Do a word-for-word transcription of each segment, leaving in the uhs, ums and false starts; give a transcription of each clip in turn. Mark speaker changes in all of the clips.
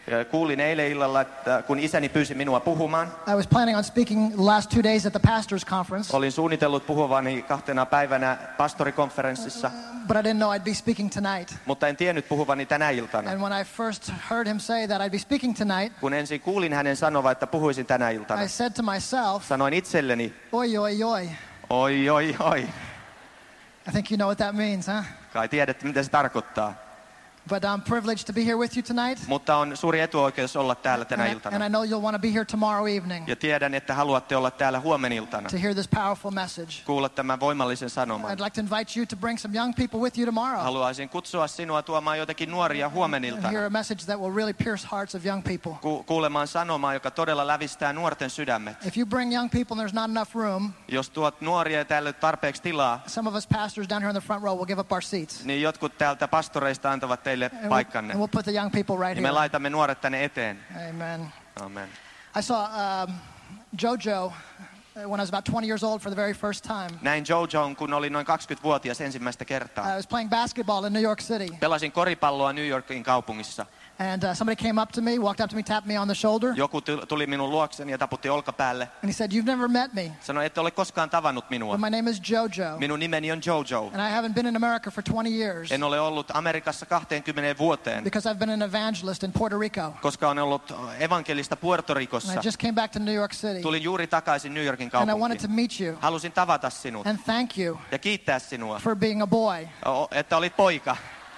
Speaker 1: Kuulin eilen illalla, että kun isäni pyysi minua puhumaan.
Speaker 2: I was planning on speaking the last two days at the pastors' conference.
Speaker 1: Olin suunnitellut puhuvani kahtena päivänä pastorikonferenssissa.
Speaker 2: But I didn't know I'd be speaking tonight.
Speaker 1: Mutta en tiennyt puhuvani tänä iltana.
Speaker 2: And when I first heard him say that I'd be speaking tonight,
Speaker 1: kun ensin kuulin hänen sanovan, että puhuisin tänä iltana,
Speaker 2: I said to myself,
Speaker 1: sanoin itselleni,
Speaker 2: oi, oi, oi.
Speaker 1: Oi, oi, oi.
Speaker 2: I think you know what that means, huh?
Speaker 1: Kai tiedätte, mitä se tarkoittaa.
Speaker 2: But I'm privileged to be here with you tonight.
Speaker 1: Mutta on suuri etuoikeus olla täällä tänä
Speaker 2: and,
Speaker 1: iltana.
Speaker 2: and I know you'll want to be here tomorrow evening.
Speaker 1: Ja tiedän, että haluatte olla täällä huomeniltana.
Speaker 2: To hear this powerful message.
Speaker 1: Kuulla tämän voimallisen sanoman.
Speaker 2: I'd like to invite you to bring some young people with you tomorrow.
Speaker 1: Haluaisin kutsua sinua tuomaan jotakin nuoria huomeniltana.
Speaker 2: And hear a message that will really pierce hearts of young people.
Speaker 1: Ku- kuulemaan sanomaa, joka todella lävistää nuorten sydämet.
Speaker 2: If you bring young people and there's not enough room,
Speaker 1: jos tuot nuoria ja täällä tarpeeksi tilaa,
Speaker 2: some of us pastors down here in the front row will give up our seats.
Speaker 1: Niin jotkut täältä pastoreista antavat teille paikkanne.
Speaker 2: And we'll put the young people right here.
Speaker 1: Me laitamme nuoret tänne eteen.
Speaker 2: Amen.
Speaker 1: Amen.
Speaker 2: I saw um, Jojo when I was about twenty years old for the very first time.
Speaker 1: Näin Jojon, kun olin noin kaksikymmentävuotias ensimmäistä kertaa.
Speaker 2: I was playing basketball in New York City.
Speaker 1: Pelasin koripalloa New Yorkin kaupungissa.
Speaker 2: And uh, somebody came up to me, walked up to me, tapped me on the shoulder.
Speaker 1: Joku tuli minun luokseni ja taputti olkapäälle.
Speaker 2: And he said, "You've never met me."
Speaker 1: Sanoi, ette ole koskaan tavannut minua.
Speaker 2: But my name is Jojo.
Speaker 1: Minun nimeni on Jojo.
Speaker 2: And I haven't been in America for twenty years.
Speaker 1: En ole ollut Amerikassa kaksikymmentä vuoteen.
Speaker 2: Because I've been an evangelist in Puerto Rico.
Speaker 1: Koska olen ollut evankelista Puerto Ricossa.
Speaker 2: And I just came back to New York City.
Speaker 1: Tulin juuri takaisin New Yorkin
Speaker 2: And
Speaker 1: kaupunkiin.
Speaker 2: I wanted to meet you.
Speaker 1: Halusin tavata sinut.
Speaker 2: And thank you.
Speaker 1: Ja kiittää sinua.
Speaker 2: For being a boy.
Speaker 1: O, että olit poika.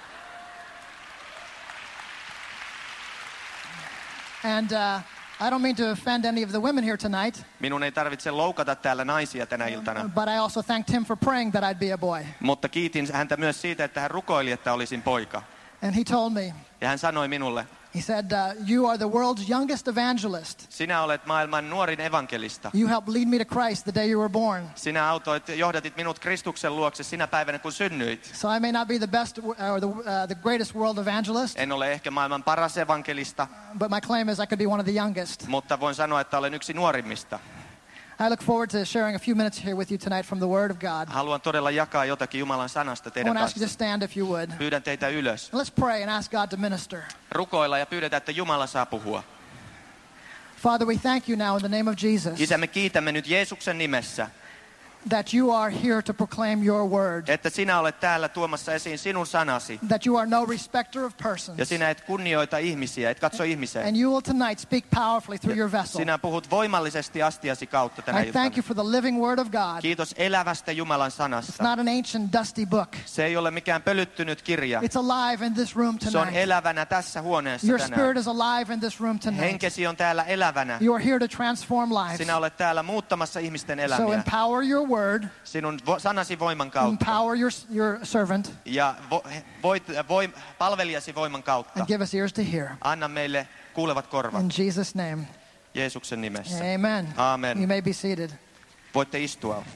Speaker 2: And uh, I don't mean to offend any of the women here tonight.
Speaker 1: Minun ei tarvitse loukata täällä naisia tänä iltana.
Speaker 2: But I also thanked him for praying that I'd be a boy.
Speaker 1: Mutta kiitin häntä myös siitä, että hän rukoili, että olisin poika.
Speaker 2: And he told me.
Speaker 1: Ja hän sanoi minulle.
Speaker 2: He said, uh, "You are the world's youngest evangelist.
Speaker 1: Sinä olet maailman nuorin evankelista.
Speaker 2: You helped lead me to Christ the day you were born.
Speaker 1: Sinä autoit, johdatit minut Kristuksen luokse sinä päivänä, kun synnyit.
Speaker 2: So I may not be the best or the, uh, the greatest world evangelist.
Speaker 1: En ole ehkä maailman paras evankelista.
Speaker 2: But my claim is I could be one of the youngest.
Speaker 1: Mutta voin sanoa, että olen yksi nuorimmista.
Speaker 2: I look forward to sharing a few minutes here with you tonight from the Word of God.
Speaker 1: Haluan todella jakaa jotakin Jumalan sanasta teidän
Speaker 2: I want to ask you to
Speaker 1: kanssa.
Speaker 2: stand if you would.
Speaker 1: Pyydän teitä ylös.
Speaker 2: Let's pray and ask God to minister.
Speaker 1: Rukoilla ja pyydetään, että Jumala saa puhua.
Speaker 2: Father, we thank you now in the name of Jesus.
Speaker 1: Isä, me kiitämme nyt Jeesuksen nimessä.
Speaker 2: That you are here to proclaim your word.
Speaker 1: Että sinä olet täällä tuomassa esiin sinun sanasi.
Speaker 2: That you are no respecter of persons.
Speaker 1: Ja sinä et kunnioita ihmisiä, et katso ihmiseen.
Speaker 2: And you will tonight speak powerfully through your vessel.
Speaker 1: Sinä puhut voimallisesti astiasi kautta tänä
Speaker 2: I thank you for the living word of God.
Speaker 1: Kiitos elävästä Jumalan
Speaker 2: It's
Speaker 1: sanasta.
Speaker 2: not an ancient dusty book.
Speaker 1: Se ei ole mikään pölyttynyt kirja.
Speaker 2: It's alive in this room
Speaker 1: Se on
Speaker 2: tonight.
Speaker 1: elävänä tässä huoneessa
Speaker 2: Your
Speaker 1: tänään.
Speaker 2: spirit is alive in this room tonight.
Speaker 1: Henkesi on täällä elävänä.
Speaker 2: You are here to transform lives.
Speaker 1: Sinä olet täällä muuttamassa ihmisten
Speaker 2: So
Speaker 1: elämiä.
Speaker 2: empower your word.
Speaker 1: Sinun vo- sanasi voiman kautta.
Speaker 2: Empower your, your servant.
Speaker 1: Ja vo- voit, voim, palvelijasi voiman kautta.
Speaker 2: And give us ears to hear.
Speaker 1: Anna meille kuulevat korvat.
Speaker 2: In Jesus' name.
Speaker 1: Jeesuksen nimessä.
Speaker 2: Amen.
Speaker 1: Amen.
Speaker 2: You may be seated.
Speaker 1: Voitte istua.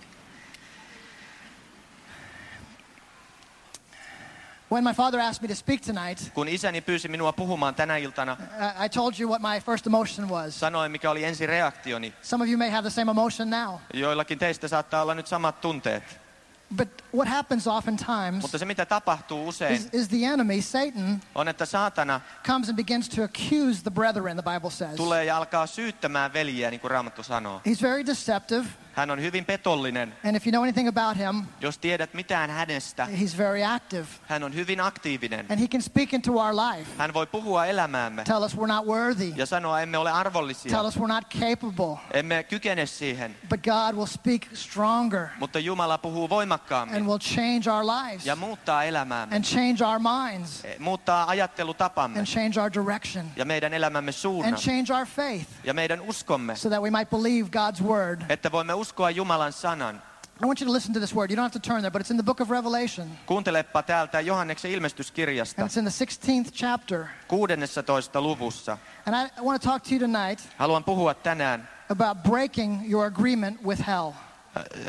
Speaker 2: When my father asked me to speak tonight,
Speaker 1: Kun isäni pyysi minua puhumaan tänä iltana,
Speaker 2: I told you what my first emotion was.
Speaker 1: sanoin, mikä oli ensi reaktioni.
Speaker 2: Some of you may have the same emotion now.
Speaker 1: Joillakin teistä saattaa olla nyt samat tunteet.
Speaker 2: But what happens oftentimes
Speaker 1: Mutta se, mitä tapahtuu usein,
Speaker 2: is, is the enemy, Satan,
Speaker 1: on, että saatana
Speaker 2: comes and begins to accuse the brethren, the Bible says.
Speaker 1: tulee ja alkaa syyttämään veljiä, niin kuin Raamattu sanoo.
Speaker 2: He's very deceptive.
Speaker 1: Hän on hyvin petollinen.
Speaker 2: And if you know anything about him,
Speaker 1: Jos tiedät mitään hänestä,
Speaker 2: he's very active.
Speaker 1: hän on hyvin aktiivinen.
Speaker 2: And he can speak into our life.
Speaker 1: Hän voi puhua elämäämme
Speaker 2: Tell us we're not worthy.
Speaker 1: ja sanoa, emme ole arvollisia.
Speaker 2: Tell us we're not capable.
Speaker 1: Emme kykene siihen,
Speaker 2: But God will speak stronger
Speaker 1: mutta Jumala puhuu voimakkaammin
Speaker 2: and will change our lives
Speaker 1: ja muuttaa elämäämme.
Speaker 2: and change our minds
Speaker 1: Muuttaa ajattelutapamme
Speaker 2: and change our direction
Speaker 1: ja meidän elämämme suunnan
Speaker 2: and change our faith
Speaker 1: ja meidän uskomme,
Speaker 2: so that we might believe God's word.
Speaker 1: että voimme uskoa Jumalan sanan.
Speaker 2: I want you to listen to this word. You don't have to turn there, but it's in the book of Revelation.
Speaker 1: Kuuntelepa täältä Johanneksen ilmestyskirjasta
Speaker 2: And it's in the sixteenth chapter.
Speaker 1: kuudennessatoista luvussa.
Speaker 2: And I want to talk to you tonight
Speaker 1: Haluan puhua tänään
Speaker 2: about breaking your agreement with hell.
Speaker 1: äh,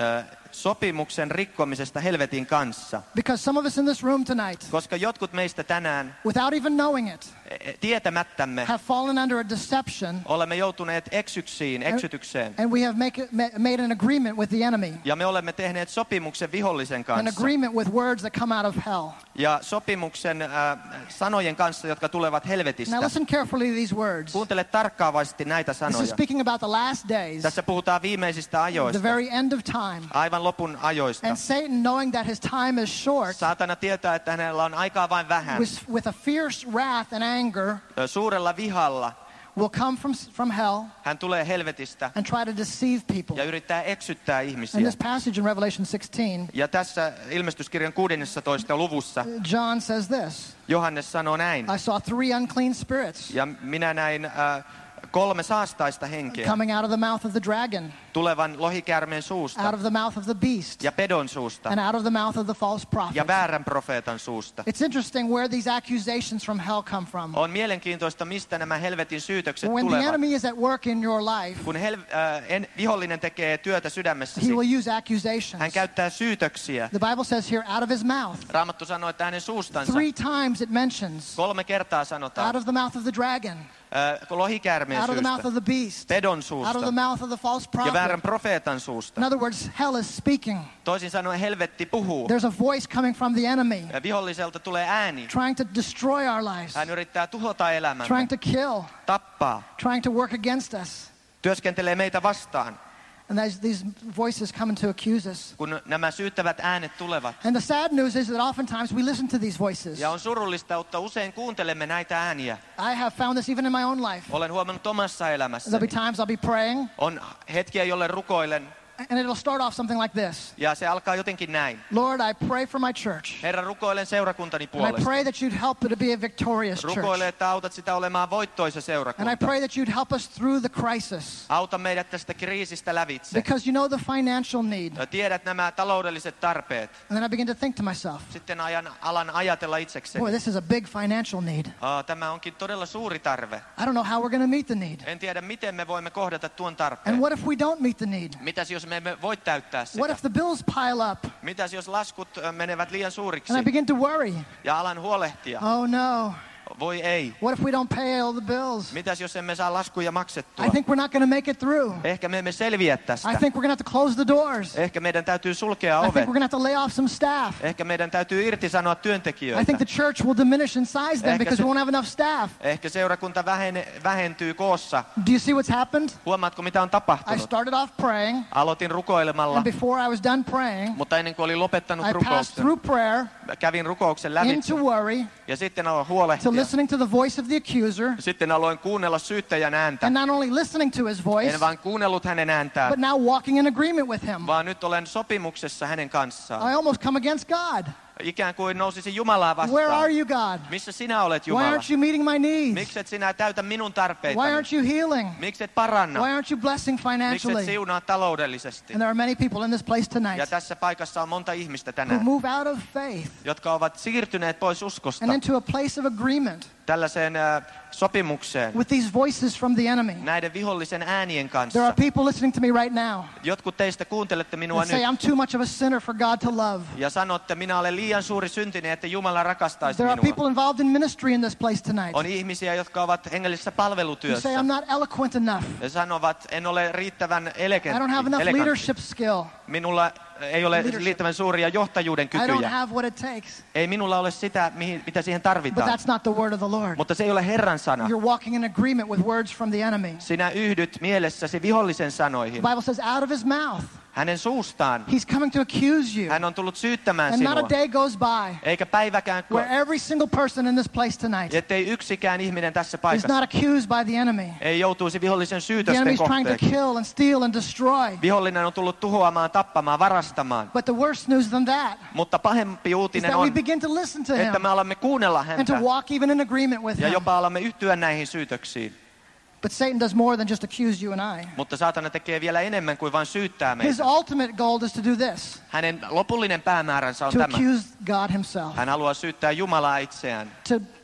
Speaker 1: sopimuksen rikkomisesta helvetin kanssa.
Speaker 2: Because some of us in this room tonight,
Speaker 1: Koska jotkut meistä tänään
Speaker 2: without even knowing it,
Speaker 1: tietämättämme
Speaker 2: have fallen under a deception,
Speaker 1: olemme joutuneet eksyksiin, eksytykseen.
Speaker 2: and we have make, made an agreement with the enemy.
Speaker 1: Ja me olemme tehneet sopimuksen vihollisen
Speaker 2: An
Speaker 1: kanssa.
Speaker 2: agreement with words that come out of hell.
Speaker 1: Ja sopimuksen äh, sanojen kanssa, jotka tulevat helvetistä.
Speaker 2: Now listen carefully to these words.
Speaker 1: Kuuntele tarkkaavaisesti näitä
Speaker 2: This is
Speaker 1: sanoja.
Speaker 2: speaking about the last days,
Speaker 1: Tässä puhutaan viimeisistä
Speaker 2: the
Speaker 1: ajoista,
Speaker 2: very end of time.
Speaker 1: aivan lopun ajoista.
Speaker 2: And Satan, knowing that his time is short,
Speaker 1: Saatana tietää, että hänellä on aikaa vain vähän.
Speaker 2: with, with a fierce wrath and anger,
Speaker 1: Suurella vihalla
Speaker 2: will come from, from hell
Speaker 1: hän tulee helvetistä
Speaker 2: and try to deceive people.
Speaker 1: ja yrittää eksyttää
Speaker 2: In
Speaker 1: ihmisiä.
Speaker 2: this passage in Revelation sixteen,
Speaker 1: Ja tässä ilmestyskirjan kuudennessatoista luvussa
Speaker 2: John says this,
Speaker 1: Johannes sanoo näin.
Speaker 2: I saw three unclean spirits
Speaker 1: Ja minä näin äh, kolme saastaista henkeä
Speaker 2: coming out of the mouth of the dragon,
Speaker 1: tulevan lohikäärmeen
Speaker 2: out
Speaker 1: suusta
Speaker 2: of the mouth of the beast,
Speaker 1: ja pedon suusta
Speaker 2: and out of the mouth of the false prophet.
Speaker 1: ja väärän profeetan suusta.
Speaker 2: It's interesting where these accusations from hell come from.
Speaker 1: On mielenkiintoista, mistä nämä helvetin syytökset
Speaker 2: When the
Speaker 1: tulevat.
Speaker 2: enemy is at work in your life,
Speaker 1: Kun hel, äh, en, vihollinen tekee työtä
Speaker 2: he
Speaker 1: sydämessäsi,
Speaker 2: will use
Speaker 1: hän
Speaker 2: accusations.
Speaker 1: käyttää syytöksiä.
Speaker 2: The Bible says here, out of his mouth.
Speaker 1: Raamattu sanoo, että hänen suustansa
Speaker 2: Three times it mentions,
Speaker 1: kolme kertaa
Speaker 2: out
Speaker 1: sanotaan
Speaker 2: of the mouth of the dragon,
Speaker 1: äh, lohikäärmeen
Speaker 2: out of the mouth
Speaker 1: syystä,
Speaker 2: of the beast,
Speaker 1: pedon
Speaker 2: out of
Speaker 1: suusta
Speaker 2: the mouth of the false
Speaker 1: ja väärän
Speaker 2: prophet.
Speaker 1: profeetan suusta.
Speaker 2: In other words, hell is speaking.
Speaker 1: Toisin sanoen helvetti puhuu.
Speaker 2: There's a voice coming from the enemy,
Speaker 1: Ja viholliselta tulee ääni.
Speaker 2: trying to destroy our lives,
Speaker 1: Hän yrittää tuhota elämämme,
Speaker 2: trying to kill,
Speaker 1: tappaa,
Speaker 2: trying to work against us.
Speaker 1: työskentelee meitä vastaan,
Speaker 2: And these, these voices come to accuse us.
Speaker 1: kun nämä syyttävät äänet tulevat.
Speaker 2: And the sad news is that oftentimes we listen to these voices.
Speaker 1: Ja on surullista, että usein kuuntelemme näitä ääniä.
Speaker 2: I have found this even in my own life.
Speaker 1: Olen huomannut omassa
Speaker 2: There'll be
Speaker 1: elämässäni.
Speaker 2: times I'll be praying,
Speaker 1: On hetkiä, jolle rukoilen,
Speaker 2: and it'll start off something like this.
Speaker 1: ja se alkaa jotenkin näin.
Speaker 2: Lord, I pray for my church.
Speaker 1: Herra, rukoilen seurakuntani
Speaker 2: And I
Speaker 1: puolesta.
Speaker 2: pray that you'd help it to be a victorious
Speaker 1: Rukoile,
Speaker 2: church.
Speaker 1: että autat sitä olemaan voittoisa
Speaker 2: And I
Speaker 1: seurakunta.
Speaker 2: pray that you'd help us through the crisis.
Speaker 1: Auta meidät tästä kriisistä lävitse.
Speaker 2: Because you know the financial need.
Speaker 1: Ja tiedät nämä taloudelliset tarpeet.
Speaker 2: And then I begin to think to myself,
Speaker 1: Sitten ajan, alan ajatella itsekseni.
Speaker 2: boy, this is a big financial need.
Speaker 1: Aa, tämä onkin todella suuri tarve.
Speaker 2: I don't know how we're going to meet the need.
Speaker 1: En tiedä, miten me voimme kohdata tuon
Speaker 2: And
Speaker 1: tarpeen.
Speaker 2: what if we don't meet the need?
Speaker 1: Mitäs jos me emme voi täyttää
Speaker 2: What
Speaker 1: sitä?
Speaker 2: if the bills pile up?
Speaker 1: Mitäs jos laskut ö, menevät liian suuriksi?
Speaker 2: And I begin to worry.
Speaker 1: Ja alan huolehtia.
Speaker 2: Oh no.
Speaker 1: Voi ei.
Speaker 2: What if we don't pay all the bills?
Speaker 1: Mitäs jos emme saa laskuja maksettua?
Speaker 2: I think we're not going to make it through.
Speaker 1: Ehkä me emme selviä tästä.
Speaker 2: I think we're going to have to close the doors.
Speaker 1: Ehkä meidän täytyy sulkea
Speaker 2: I think
Speaker 1: ovet.
Speaker 2: we're going to have to lay off some staff.
Speaker 1: Ehkä meidän täytyy irtisanoa
Speaker 2: I
Speaker 1: työntekijöitä.
Speaker 2: think the church will diminish in size then
Speaker 1: Ehkä
Speaker 2: because
Speaker 1: se-
Speaker 2: we won't have enough staff.
Speaker 1: Ehkä seurakunta vähene, vähentyy koossa.
Speaker 2: Do you see what's happened?
Speaker 1: Huomaatko, mitä on
Speaker 2: I
Speaker 1: tapahtunut?
Speaker 2: started off praying,
Speaker 1: Aloitin rukoilemalla,
Speaker 2: and before I was done praying,
Speaker 1: mutta ennen kuin olin lopettanut
Speaker 2: I passed
Speaker 1: rukouksen,
Speaker 2: through prayer
Speaker 1: kävin rukouksen lävitse
Speaker 2: into worry
Speaker 1: ja sitten aloin
Speaker 2: to
Speaker 1: huolehtia.
Speaker 2: listening to the voice of the accuser,
Speaker 1: Sitten aloin kuunnella syyttäjän ääntä.
Speaker 2: and not only listening to his voice,
Speaker 1: En vaan kuunnellut hänen ääntään,
Speaker 2: but now walking in agreement with him.
Speaker 1: vaan nyt olen sopimuksessa hänen kanssaan.
Speaker 2: I almost come against God.
Speaker 1: Ikään kuin nousisin Jumalaa
Speaker 2: Where are
Speaker 1: vastaan.
Speaker 2: you, God?
Speaker 1: Missä sinä olet,
Speaker 2: Why
Speaker 1: Jumala?
Speaker 2: aren't you meeting my needs?
Speaker 1: Miksi et sinä täytä minun
Speaker 2: Why
Speaker 1: tarpeitani?
Speaker 2: aren't you healing?
Speaker 1: Miksi et paranna?
Speaker 2: Why aren't you blessing
Speaker 1: Miksi et
Speaker 2: financially?
Speaker 1: siunaa taloudellisesti?
Speaker 2: And there are many people in this place
Speaker 1: Ja
Speaker 2: tonight
Speaker 1: tässä paikassa on monta ihmistä
Speaker 2: who
Speaker 1: tänään,
Speaker 2: move out of faith
Speaker 1: jotka ovat siirtyneet pois uskosta
Speaker 2: and into a place of agreement
Speaker 1: tällaiseen äh, sopimukseen
Speaker 2: with these voices from the enemy.
Speaker 1: näiden vihollisen äänien
Speaker 2: There are
Speaker 1: kanssa.
Speaker 2: people listening to me right now
Speaker 1: Jotkut teistä kuuntelette minua
Speaker 2: that say,
Speaker 1: nyt
Speaker 2: I'm too much of a sinner for God to love.
Speaker 1: ja sanotte, minä olen liian suuri syntinen, että Jumala rakastaisi
Speaker 2: There are
Speaker 1: minua.
Speaker 2: people involved in ministry in this place tonight
Speaker 1: On ihmisiä, jotka ovat hengellisessä
Speaker 2: who
Speaker 1: palvelutyössä
Speaker 2: say, I'm not eloquent enough.
Speaker 1: ja sanovat, en ole riittävän
Speaker 2: I
Speaker 1: elegantti.
Speaker 2: don't have enough
Speaker 1: elegantti.
Speaker 2: leadership skill.
Speaker 1: Minulla ei ole
Speaker 2: Leadership.
Speaker 1: riittävän suuria johtajuuden
Speaker 2: I don't
Speaker 1: kykyjä.
Speaker 2: have what it takes.
Speaker 1: Ei minulla ole sitä, mihin, mitä siihen
Speaker 2: But
Speaker 1: tarvitaan.
Speaker 2: that's not the word of the Lord.
Speaker 1: Mutta se ei ole Herran sana.
Speaker 2: You're walking in agreement with words from the enemy.
Speaker 1: Sinä yhdyt mielessäsi vihollisen sanoihin.
Speaker 2: The Bible says, out of his mouth,
Speaker 1: Hänen suustaan.
Speaker 2: he's coming to accuse you.
Speaker 1: Hän on tullut syyttämään
Speaker 2: And not
Speaker 1: sinua.
Speaker 2: a day goes by
Speaker 1: Eikä päiväkään,
Speaker 2: where every single person in this place tonight
Speaker 1: ettei yksikään ihminen tässä
Speaker 2: is
Speaker 1: paikassa
Speaker 2: not accused by the enemy.
Speaker 1: ei joutuisi vihollisen
Speaker 2: The
Speaker 1: syytösten
Speaker 2: enemy is trying to
Speaker 1: kohteeksi.
Speaker 2: kill and steal and destroy.
Speaker 1: Vihollinen on tullut tuhoamaan, tappamaan, varastamaan.
Speaker 2: But the worse news than that
Speaker 1: Mutta pahempi
Speaker 2: is
Speaker 1: uutinen
Speaker 2: that we
Speaker 1: on,
Speaker 2: begin to listen to
Speaker 1: että
Speaker 2: him
Speaker 1: me alamme kuunnella
Speaker 2: and to
Speaker 1: häntä
Speaker 2: walk even in agreement with
Speaker 1: ja
Speaker 2: him.
Speaker 1: jopa alamme yhtyä näihin syytöksiin.
Speaker 2: But Satan does more than just accuse you and I.
Speaker 1: Mutta saatana tekee vielä enemmän kuin vain syyttää
Speaker 2: His
Speaker 1: meitä.
Speaker 2: ultimate goal is to do this,
Speaker 1: Hänen lopullinen päämääränsä on
Speaker 2: to
Speaker 1: tämä.
Speaker 2: accuse God himself,
Speaker 1: Hän haluaa syyttää Jumalaa itseään.
Speaker 2: to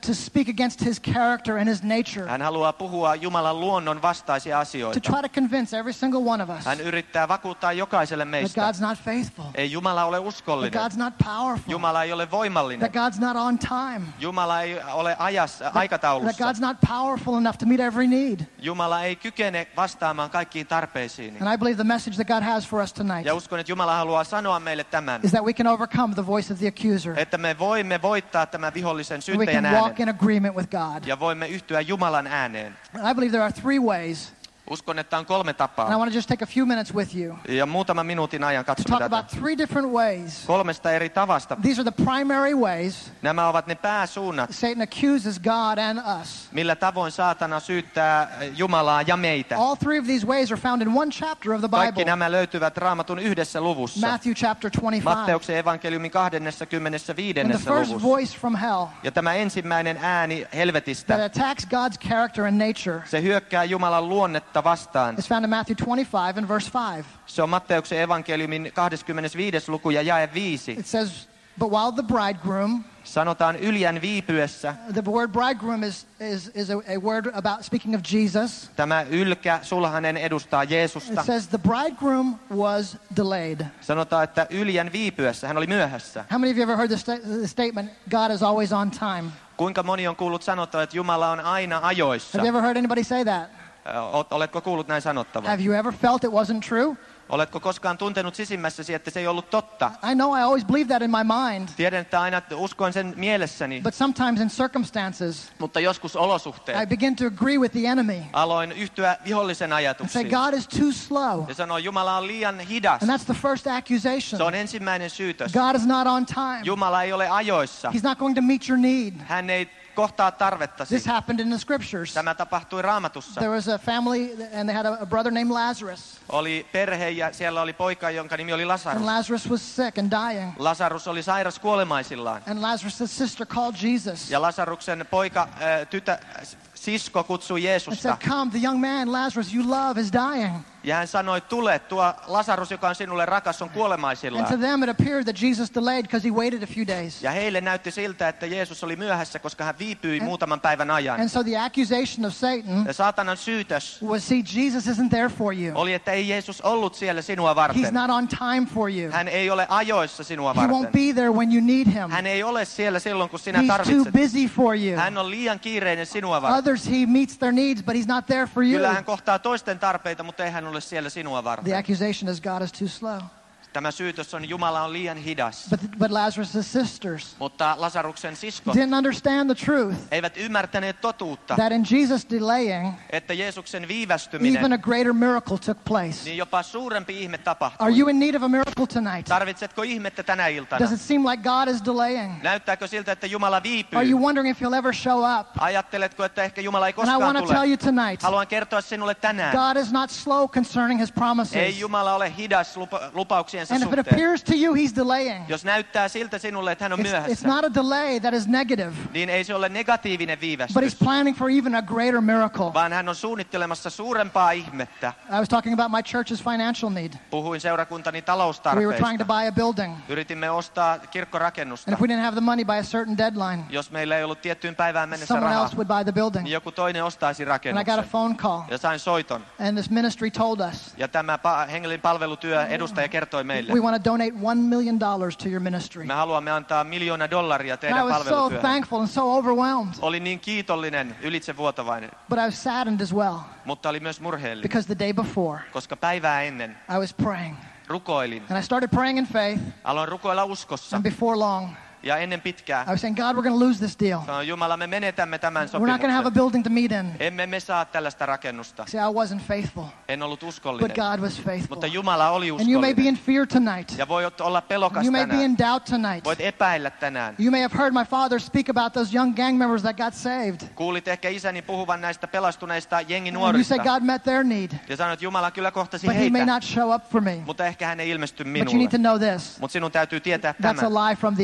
Speaker 2: to speak against his character and his nature.
Speaker 1: Hän haluaa puhua Jumalan luonnon vastaisia
Speaker 2: To
Speaker 1: asioita.
Speaker 2: try to convince every single one of us
Speaker 1: Hän yrittää vakuuttaa jokaiselle
Speaker 2: that
Speaker 1: meistä.
Speaker 2: God's not faithful.
Speaker 1: Ei Jumala ole
Speaker 2: That
Speaker 1: uskollinen.
Speaker 2: God's not powerful.
Speaker 1: Jumala ei ole voimallinen.
Speaker 2: That God's not on time.
Speaker 1: Jumala ei ole ajassa,
Speaker 2: That
Speaker 1: aikataulussa.
Speaker 2: God's not powerful enough to meet every need.
Speaker 1: Jumala ei kykene vastaamaan kaikkiin tarpeisiin.
Speaker 2: And I believe the message that God has for us tonight
Speaker 1: Ja uskon, että Jumala haluaa sanoa meille tämän,
Speaker 2: is that we can overcome the voice of the accuser.
Speaker 1: että me voimme voittaa tämän vihollisen
Speaker 2: We can
Speaker 1: syyttäjän
Speaker 2: walk
Speaker 1: äänen
Speaker 2: in agreement with God.
Speaker 1: ja voimme yhtyä Jumalan ääneen.
Speaker 2: And I believe there are three ways.
Speaker 1: Uskon, että on kolme
Speaker 2: And I
Speaker 1: tapaa.
Speaker 2: want to just take a few minutes with you
Speaker 1: Ja muutaman minuutin ajan
Speaker 2: to
Speaker 1: katsomme
Speaker 2: talk
Speaker 1: tätä.
Speaker 2: about three different ways.
Speaker 1: Kolmesta eri tavasta.
Speaker 2: These are the primary ways
Speaker 1: Nämä ovat ne pääsuunnat,
Speaker 2: Satan accuses God and us.
Speaker 1: millä tavoin saatana syyttää Jumalaa ja meitä.
Speaker 2: All three of these ways are found in one chapter of the
Speaker 1: Kaikki
Speaker 2: Bible,
Speaker 1: nämä löytyvät Raamatun yhdessä luvussa.
Speaker 2: Matthew chapter twenty-five.
Speaker 1: Matteuksen evankeliumin kaksikymmentäviisi
Speaker 2: And the first
Speaker 1: luvussa.
Speaker 2: voice from hell
Speaker 1: Ja tämä ensimmäinen ääni
Speaker 2: that
Speaker 1: helvetistä,
Speaker 2: attacks God's character and nature
Speaker 1: se hyökkää Jumalan luonnetta vastaan.
Speaker 2: is found in Matthew twenty-five and verse five.
Speaker 1: Se on Matteuksen evankeliumin kaksikymmentäviisi luku ja jae viisi.
Speaker 2: It says, but while the bridegroom,
Speaker 1: Sanotaan yljän viipyessä.
Speaker 2: the word bridegroom is, is, is a, a word about speaking of Jesus.
Speaker 1: Tämä ylkä sulhanen edustaa Jeesusta.
Speaker 2: It says the bridegroom was delayed.
Speaker 1: Sanotaan, että yljän viipyessä hän oli myöhässä.
Speaker 2: How many of you ever heard the, sta- the statement, God is always on time?
Speaker 1: Kuinka moni on kuullut sanottavan, että Jumala on aina ajoissa?
Speaker 2: Have you ever heard anybody say that?
Speaker 1: Ö, Oletko kuullut näin sanottavan?
Speaker 2: Have you ever felt it wasn't true?
Speaker 1: Oletko koskaan tuntenut sisimmässäsi, että se ei ollut totta?
Speaker 2: I know I always believe that in my mind,
Speaker 1: Tiedän, että aina uskoin sen mielessäni,
Speaker 2: but sometimes in circumstances,
Speaker 1: mutta joskus
Speaker 2: I
Speaker 1: olosuhteet.
Speaker 2: begin to agree with the enemy
Speaker 1: Aloin yhtyä vihollisen
Speaker 2: and say
Speaker 1: ajatuksiin.
Speaker 2: God is too slow.
Speaker 1: Ja sanoin, Jumala on liian hidas.
Speaker 2: And that's the first accusation.
Speaker 1: Se on ensimmäinen syytös.
Speaker 2: God is not on time.
Speaker 1: Jumala ei ole ajoissa.
Speaker 2: He's not going to meet your need.
Speaker 1: Hän ei kohtaa tarvettasi.
Speaker 2: This happened in the scriptures.
Speaker 1: Tämä tapahtui Raamatussa.
Speaker 2: There was a family and they had a, a brother named Lazarus.
Speaker 1: Oli perhe ja siellä oli poika, jonka nimi oli
Speaker 2: And
Speaker 1: Lasarus.
Speaker 2: Lazarus was sick and dying.
Speaker 1: Lasarus oli sairas kuolemaisillaan.
Speaker 2: And Lazarus' sister called Jesus
Speaker 1: Ja Lasaruksen poika, äh, tytä, sisko kutsui
Speaker 2: and
Speaker 1: Jeesusta.
Speaker 2: said, come, the young man Lazarus you love is dying.
Speaker 1: Ja hän sanoi, tule, tuo Lasarus, joka on sinulle rakas, on
Speaker 2: And to
Speaker 1: kuolemaisillaan.
Speaker 2: them it appeared that Jesus delayed because he waited a few days.
Speaker 1: Ja heille näytti siltä, että Jeesus oli myöhässä, koska hän viipyi muutaman päivän ajan.
Speaker 2: And so the accusation of Satan
Speaker 1: Ja saatanan syytös
Speaker 2: was, see, Jesus isn't there for you.
Speaker 1: oli, että ei Jeesus ollut siellä sinua
Speaker 2: He's
Speaker 1: varten.
Speaker 2: not on time for you.
Speaker 1: Hän ei ole ajoissa sinua
Speaker 2: He won't
Speaker 1: varten.
Speaker 2: be there when you need him.
Speaker 1: Hän ei ole siellä silloin, kun sinä
Speaker 2: He's too
Speaker 1: tarvitset.
Speaker 2: busy for you.
Speaker 1: Hän on liian kiireinen sinua varten.
Speaker 2: Others, he meets their needs, but he's not there for you.
Speaker 1: Kyllä hän kohtaa toisten tarpeita, mutta ei hän ole siellä sinua
Speaker 2: The
Speaker 1: varten.
Speaker 2: accusation is God is too slow.
Speaker 1: Tämä syytös on, Jumala on liian hidas.
Speaker 2: But, but Lazarus' sisters
Speaker 1: Mutta Lasaruksen siskot
Speaker 2: didn't understand the truth
Speaker 1: eivät ymmärtäneet totuutta,
Speaker 2: that in Jesus delaying,
Speaker 1: että Jeesuksen
Speaker 2: even
Speaker 1: viivästyminen,
Speaker 2: a greater miracle took place.
Speaker 1: niin jopa suurempi ihme
Speaker 2: Are
Speaker 1: tapahtui.
Speaker 2: you in need of a miracle tonight?
Speaker 1: Tarvitsetko ihmettä tänä iltana?
Speaker 2: Does it seem like God is delaying?
Speaker 1: Näyttääkö siltä, että Jumala
Speaker 2: Are
Speaker 1: viipyy?
Speaker 2: you wondering if he'll ever show up?
Speaker 1: Ajatteletko, että ehkä Jumala ei
Speaker 2: And I
Speaker 1: koskaan
Speaker 2: want to tell
Speaker 1: tule?
Speaker 2: you tonight,
Speaker 1: Haluan kertoa sinulle tänään.
Speaker 2: God is not slow concerning his
Speaker 1: Ei
Speaker 2: promises.
Speaker 1: Jumala ole hidas lupa- lupauksiensa
Speaker 2: And if it
Speaker 1: suhteen.
Speaker 2: appears to you he's delaying,
Speaker 1: Jos näyttää siltä sinulle, että hän on
Speaker 2: it's, it's
Speaker 1: myöhässä,
Speaker 2: not a delay that is negative,
Speaker 1: niin ei se ole negatiivinen
Speaker 2: but he's
Speaker 1: viivästys,
Speaker 2: planning for even a greater miracle.
Speaker 1: vaan hän on suunnittelemassa suurempaa ihmettä.
Speaker 2: I was talking about my church's financial need.
Speaker 1: Puhuin seurakuntani
Speaker 2: We were trying to
Speaker 1: taloustarpeista.
Speaker 2: buy a building.
Speaker 1: Yritimme ostaa kirkkorakennusta.
Speaker 2: And if we didn't have the money by a certain deadline,
Speaker 1: Jos meillä ei ollut tiettyyn päivään mennessä
Speaker 2: someone
Speaker 1: rahaa,
Speaker 2: else would buy the building.
Speaker 1: niin joku toinen ostaisi
Speaker 2: And I got a
Speaker 1: rakennuksen.
Speaker 2: phone call,
Speaker 1: Ja sain soiton.
Speaker 2: and this ministry told us,
Speaker 1: Ja tämä pa- hengellinen palvelutyö edustaja kertoi meille,
Speaker 2: we want to donate one million dollars to your ministry.
Speaker 1: me haluamme antaa miljoona dollaria
Speaker 2: And I
Speaker 1: teidän
Speaker 2: was so
Speaker 1: palvelutyöhön.
Speaker 2: thankful and so overwhelmed,
Speaker 1: Olin niin kiitollinen, ylitsevuotavainen,
Speaker 2: but I was saddened as well
Speaker 1: mutta oli myös murheellinen,
Speaker 2: because the day before
Speaker 1: koska päivää ennen
Speaker 2: I was praying.
Speaker 1: rukoilin.
Speaker 2: And I started praying in faith,
Speaker 1: Aloin rukoilla uskossa
Speaker 2: and before long,
Speaker 1: ja ennen pitkää
Speaker 2: I was saying, God, we're going to lose this deal.
Speaker 1: sanoin, Jumala, me menetämme tämän
Speaker 2: We're not going to have a
Speaker 1: sopimuksen.
Speaker 2: building to meet in.
Speaker 1: Emme me saa tällaista rakennusta.
Speaker 2: See, I wasn't faithful,
Speaker 1: En ollut
Speaker 2: but
Speaker 1: uskollinen,
Speaker 2: God was faithful.
Speaker 1: mutta Jumala oli
Speaker 2: And you may be
Speaker 1: uskollinen.
Speaker 2: in fear tonight.
Speaker 1: Ja voit olla pelokas
Speaker 2: You may be
Speaker 1: tänään.
Speaker 2: in doubt tonight.
Speaker 1: Voit epäillä tänään.
Speaker 2: You may have heard my father speak about those young gang members that got saved.
Speaker 1: Kuulit ehkä isäni puhuvan näistä pelastuneista
Speaker 2: And you
Speaker 1: jenginuorista.
Speaker 2: say God met their need,
Speaker 1: Ja sanoit, että Jumala kyllä kohtasi
Speaker 2: but he may
Speaker 1: heitä,
Speaker 2: not show up for me.
Speaker 1: mutta ehkä hän ei ilmesty
Speaker 2: But you need
Speaker 1: minulle.
Speaker 2: to know this.
Speaker 1: Mutta sinun täytyy tietää
Speaker 2: That's
Speaker 1: tämä.
Speaker 2: a lie from the enemy.
Speaker 1: Se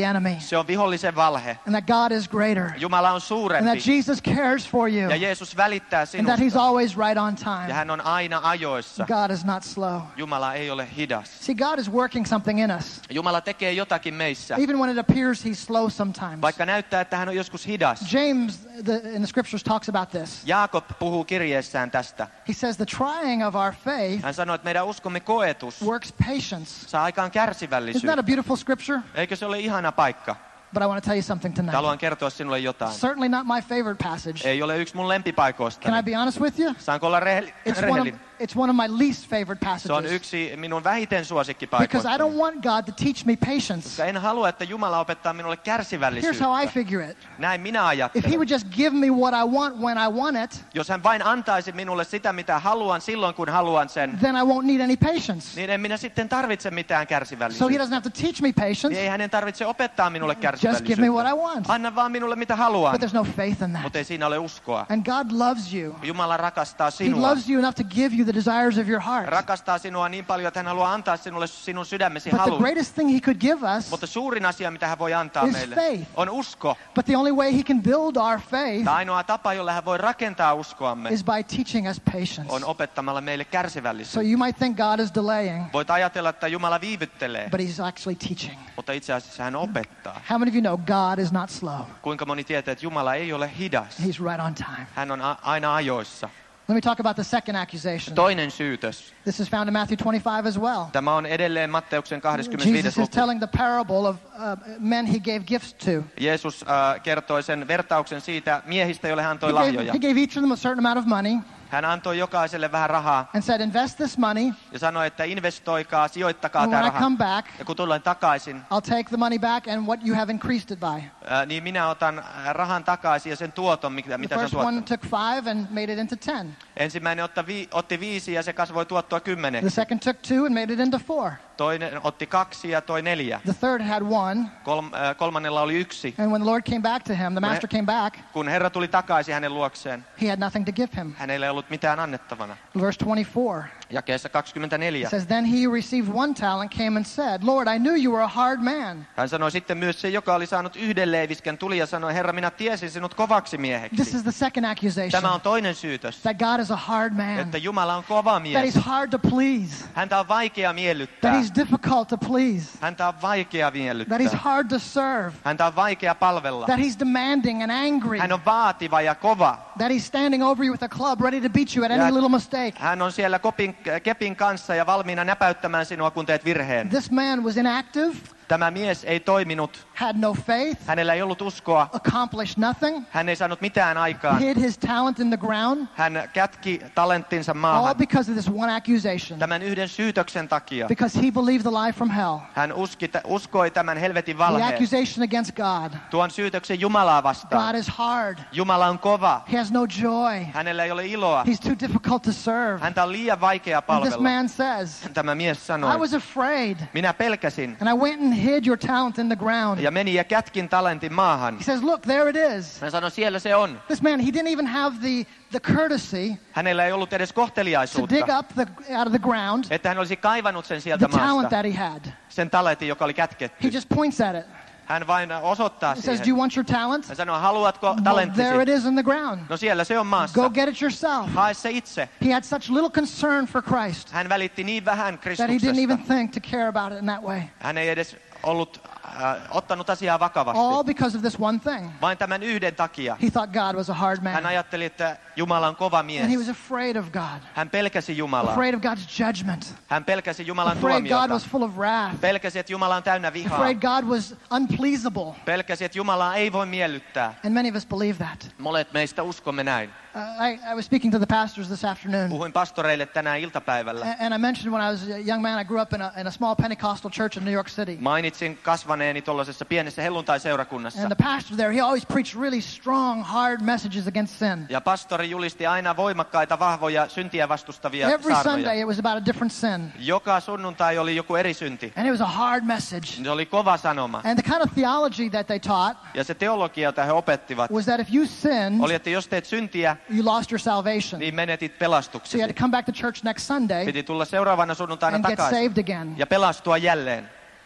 Speaker 1: Se on vihollisen valhe.
Speaker 2: And that God is greater.
Speaker 1: Jumala on
Speaker 2: And
Speaker 1: suurempi.
Speaker 2: that Jesus cares for you.
Speaker 1: Ja Jeesus välittää
Speaker 2: And that he's
Speaker 1: sinusta.
Speaker 2: always right on
Speaker 1: Ja
Speaker 2: time.
Speaker 1: hän on aina ajoissa.
Speaker 2: God is not slow.
Speaker 1: Jumala ei ole hidas.
Speaker 2: See, God is working something in us.
Speaker 1: Jumala tekee jotakin meissä.
Speaker 2: Even when it appears he's slow sometimes.
Speaker 1: Vaikka näyttää, että hän on joskus hidas.
Speaker 2: James the, in the scriptures talks about this.
Speaker 1: Jaakob puhuu kirjeessään tästä.
Speaker 2: He says the trying of our faith
Speaker 1: Hän sanoo, että meidän uskomme koetus
Speaker 2: works patience.
Speaker 1: saa aikaan
Speaker 2: Isn't that
Speaker 1: kärsivällisyyttä.
Speaker 2: a beautiful scripture?
Speaker 1: Eikö se ole ihana paikka?
Speaker 2: But I want to tell you something tonight.
Speaker 1: Haluan kertoa sinulle jotain.
Speaker 2: Certainly not my favorite passage.
Speaker 1: Ei ole yksi mun
Speaker 2: Can I
Speaker 1: lempipaikoistani.
Speaker 2: be honest with you?
Speaker 1: Saanko olla rehell-
Speaker 2: It's one of,
Speaker 1: rehellinen?
Speaker 2: it's one of my least favorite
Speaker 1: Se on
Speaker 2: passages.
Speaker 1: yksi minun vähiten
Speaker 2: Because I
Speaker 1: suosikkipaikoistani.
Speaker 2: don't want God to teach me patience.
Speaker 1: Koska en halua, että Jumala opettaa minulle
Speaker 2: Here's
Speaker 1: kärsivällisyyttä.
Speaker 2: how I figure it.
Speaker 1: Näin minä
Speaker 2: If he
Speaker 1: ajattelen.
Speaker 2: would just give me what I want when I want it,
Speaker 1: Jos hän vain antaisi minulle sitä, mitä haluan silloin, kun haluan sen,
Speaker 2: then I won't need any patience.
Speaker 1: niin en minä sitten tarvitse mitään
Speaker 2: So he
Speaker 1: kärsivällisyyttä.
Speaker 2: doesn't have to teach me patience.
Speaker 1: Niin ei hänen tarvitse opettaa minulle
Speaker 2: Just give me what I
Speaker 1: kärsivällisyyttä.
Speaker 2: want.
Speaker 1: Anna vaan minulle mitä haluan,
Speaker 2: But there's no faith in that.
Speaker 1: mutta ei siinä ole uskoa.
Speaker 2: And God loves you.
Speaker 1: Jumala rakastaa
Speaker 2: He
Speaker 1: sinua.
Speaker 2: loves you enough to give you the desires of your heart.
Speaker 1: Rakastaa sinua niin paljon, että hän haluaa antaa sinulle sinun sydämesi
Speaker 2: But the
Speaker 1: halun.
Speaker 2: greatest thing he could give us,
Speaker 1: Mutta suurin asia, mitä hän voi antaa
Speaker 2: is
Speaker 1: meille,
Speaker 2: faith.
Speaker 1: on usko.
Speaker 2: but the only way he can build our faith
Speaker 1: Tämä ainoa tapa, jolla hän voi rakentaa uskoamme,
Speaker 2: is by teaching us patience.
Speaker 1: on opettamalla meille
Speaker 2: So
Speaker 1: kärsivällisyyttä.
Speaker 2: you might think God is delaying,
Speaker 1: Voit ajatella, että Jumala viivyttelee,
Speaker 2: but he's actually teaching.
Speaker 1: mutta itse asiassa hän opettaa.
Speaker 2: How many of you know God is not slow?
Speaker 1: Kuinka moni tietää, että Jumala ei ole hidas.
Speaker 2: He's right on time.
Speaker 1: Hän on a- aina ajoissa.
Speaker 2: Let me talk about the second accusation.
Speaker 1: Toinen syytös.
Speaker 2: This is found in Matthew twenty-five as well.
Speaker 1: Tämä on edelleen Matteuksen kahdeskymmenesviides
Speaker 2: Jesus is
Speaker 1: luku.
Speaker 2: telling the parable of uh, men he gave gifts to.
Speaker 1: Jeesus äh, kertoi sen vertauksen siitä miehistä, joille hän
Speaker 2: He
Speaker 1: antoi
Speaker 2: gave,
Speaker 1: lahjoja.
Speaker 2: he gave each of them a certain amount of money
Speaker 1: Hän antoi jokaiselle vähän rahaa
Speaker 2: and said, invest this money,
Speaker 1: ja sanoi, että investoikaa, sijoittakaa
Speaker 2: and
Speaker 1: tämä
Speaker 2: when I
Speaker 1: raha.
Speaker 2: come back,
Speaker 1: Ja kun tulen takaisin,
Speaker 2: I'll take the money back and what you have increased it by.
Speaker 1: ää, niin minä otan ää, rahan takaisin ja sen tuoton, mitä,
Speaker 2: The
Speaker 1: mitä se on
Speaker 2: first one
Speaker 1: tuottanut.
Speaker 2: took five and made it into ten.
Speaker 1: Ensimmäinen otti, vi, otti viisi ja se kasvoi tuottoa
Speaker 2: The
Speaker 1: kymmeneksi.
Speaker 2: second took two and made it into four.
Speaker 1: Toinen otti kaksi ja toi neljä.
Speaker 2: The third had one,
Speaker 1: Kolm, ää, kolmannella oli yksi.
Speaker 2: and when the Lord came back to him, the master came back,
Speaker 1: Kun Herra tuli takaisin hänen luokseen,
Speaker 2: he had nothing to give him.
Speaker 1: hänellä ei ollut mitään annettavana.
Speaker 2: Verse twenty-four
Speaker 1: Jakeessa kaksikymmentäneljä.
Speaker 2: says, then he who received one talent came and said, Lord, I knew you were a hard man.
Speaker 1: Hän sanoi sitten myös se, joka oli saanut yhden leivisken, tuli ja sanoi, Herra, minä tiesin sinut kovaksi
Speaker 2: This
Speaker 1: mieheksi.
Speaker 2: is the second accusation,
Speaker 1: Tämä on toinen syytös,
Speaker 2: that God is a hard man,
Speaker 1: että Jumala on kova
Speaker 2: that
Speaker 1: mies.
Speaker 2: he's hard to please,
Speaker 1: Häntä on vaikea
Speaker 2: that
Speaker 1: miellyttää.
Speaker 2: he's difficult to please,
Speaker 1: Häntä on vaikea
Speaker 2: that he's
Speaker 1: miellyttää.
Speaker 2: hard to serve,
Speaker 1: Häntä on vaikea palvella.
Speaker 2: that he's demanding and angry,
Speaker 1: Hän on vaativa ja kova.
Speaker 2: that he's standing over you with a club ready to beat you at any
Speaker 1: Ja-
Speaker 2: little mistake.
Speaker 1: Hän on siellä kopin, kepin kanssa ja valmiina näpäyttämään sinua, kun teet virheen.
Speaker 2: This man was inactive,
Speaker 1: Tämä mies ei toiminut.
Speaker 2: had no faith,
Speaker 1: Hänellä ei ollut uskoa.
Speaker 2: accomplished nothing,
Speaker 1: Hän ei saanut mitään aikaan.
Speaker 2: hid his talent in the ground,
Speaker 1: Hän kätki talenttinsa
Speaker 2: all
Speaker 1: maahan
Speaker 2: because of this one accusation,
Speaker 1: tämän yhden syytöksen takia.
Speaker 2: because he believed the lie from hell,
Speaker 1: Hän uski, uskoi tämän helvetin
Speaker 2: the
Speaker 1: valheen.
Speaker 2: accusation against God.
Speaker 1: Tuon syytöksen Jumalaa
Speaker 2: God
Speaker 1: vastaan.
Speaker 2: is hard.
Speaker 1: Jumala on kova.
Speaker 2: He has no joy.
Speaker 1: Hänellä ei ole iloa.
Speaker 2: He's too difficult to serve.
Speaker 1: Häntä on liian vaikea
Speaker 2: And this
Speaker 1: palvella.
Speaker 2: man says,
Speaker 1: Tämä mies
Speaker 2: I
Speaker 1: sanoi,
Speaker 2: was afraid,
Speaker 1: minä pelkäsin
Speaker 2: and I went and hid your talent in the ground.
Speaker 1: ja menin ja kätkin talentin maahan.
Speaker 2: He says, look, there it is.
Speaker 1: Hän sanoi, siellä se on.
Speaker 2: This man, he didn't even have the, the courtesy
Speaker 1: Hänellä ei ollut edes
Speaker 2: to dig
Speaker 1: kohteliaisuutta,
Speaker 2: up the, out of the ground
Speaker 1: että hän olisi kaivannut sen sieltä
Speaker 2: the talent
Speaker 1: maasta,
Speaker 2: that he had.
Speaker 1: sen talentin, joka oli
Speaker 2: He
Speaker 1: kätketty.
Speaker 2: just points at it.
Speaker 1: Hän vain osoittaa
Speaker 2: He says, do you
Speaker 1: siihen.
Speaker 2: want your talent?
Speaker 1: Hän sanoi, haluatko
Speaker 2: Well,
Speaker 1: talenttisi?
Speaker 2: there it is in the ground.
Speaker 1: No siellä se on maassa.
Speaker 2: Go get it yourself.
Speaker 1: Hae se itse.
Speaker 2: He had such little concern for Christ
Speaker 1: Hän välitti niin vähän
Speaker 2: that he didn't even
Speaker 1: Kristuksesta.
Speaker 2: think to care about it in that way.
Speaker 1: Hän ei edes ollut äh, ottanut asiaa vakavasti.
Speaker 2: All because of this one thing.
Speaker 1: Vain tämän yhden takia.
Speaker 2: He thought God was a hard
Speaker 1: Hän
Speaker 2: man.
Speaker 1: ajatteli, että Jumala on kova
Speaker 2: And he
Speaker 1: mies.
Speaker 2: was afraid of God.
Speaker 1: Hän pelkäsi Jumalaa.
Speaker 2: Afraid of God's judgment.
Speaker 1: Hän pelkäsi Jumalan
Speaker 2: Afraid God
Speaker 1: tuomiota.
Speaker 2: was full of wrath.
Speaker 1: Pelkäsi, että Jumala on täynnä vihaa.
Speaker 2: Afraid God was unpleasable.
Speaker 1: Pelkäsi, että Jumalaa ei voi miellyttää.
Speaker 2: And many of us believe that.
Speaker 1: Monet meistä uskomme näin.
Speaker 2: Uh, I, I was speaking to the pastors this afternoon.
Speaker 1: Puhuin pastoreille tänään iltapäivällä.
Speaker 2: a- And I mentioned when I was a young man, I grew up in a, in a small Pentecostal church in New York City.
Speaker 1: Mainitsin kasvaneeni tuollaisessa pienessä helluntai-seurakunnassa.
Speaker 2: And the pastor there, he always preached really strong, hard messages against sin.
Speaker 1: Ja pastori julisti aina voimakkaita, vahvoja, syntiä vastustavia
Speaker 2: Every
Speaker 1: saarnoja.
Speaker 2: Sunday it was about a different sin.
Speaker 1: Joka sunnuntai oli joku eri synti.
Speaker 2: And it was a hard message.
Speaker 1: Se oli kova sanoma.
Speaker 2: And the kind of theology that they taught
Speaker 1: Ja se teologia, jota he opettivat,
Speaker 2: was that if you sinned,
Speaker 1: oli, että jos teet syntiä,
Speaker 2: you lost your salvation.
Speaker 1: niin menetit
Speaker 2: So you had
Speaker 1: pelastuksesi.
Speaker 2: to come back to church next Sunday
Speaker 1: Piti tulla seuraavana sunnuntaina
Speaker 2: and get
Speaker 1: takaisin
Speaker 2: saved again.
Speaker 1: ja pelastua jälleen.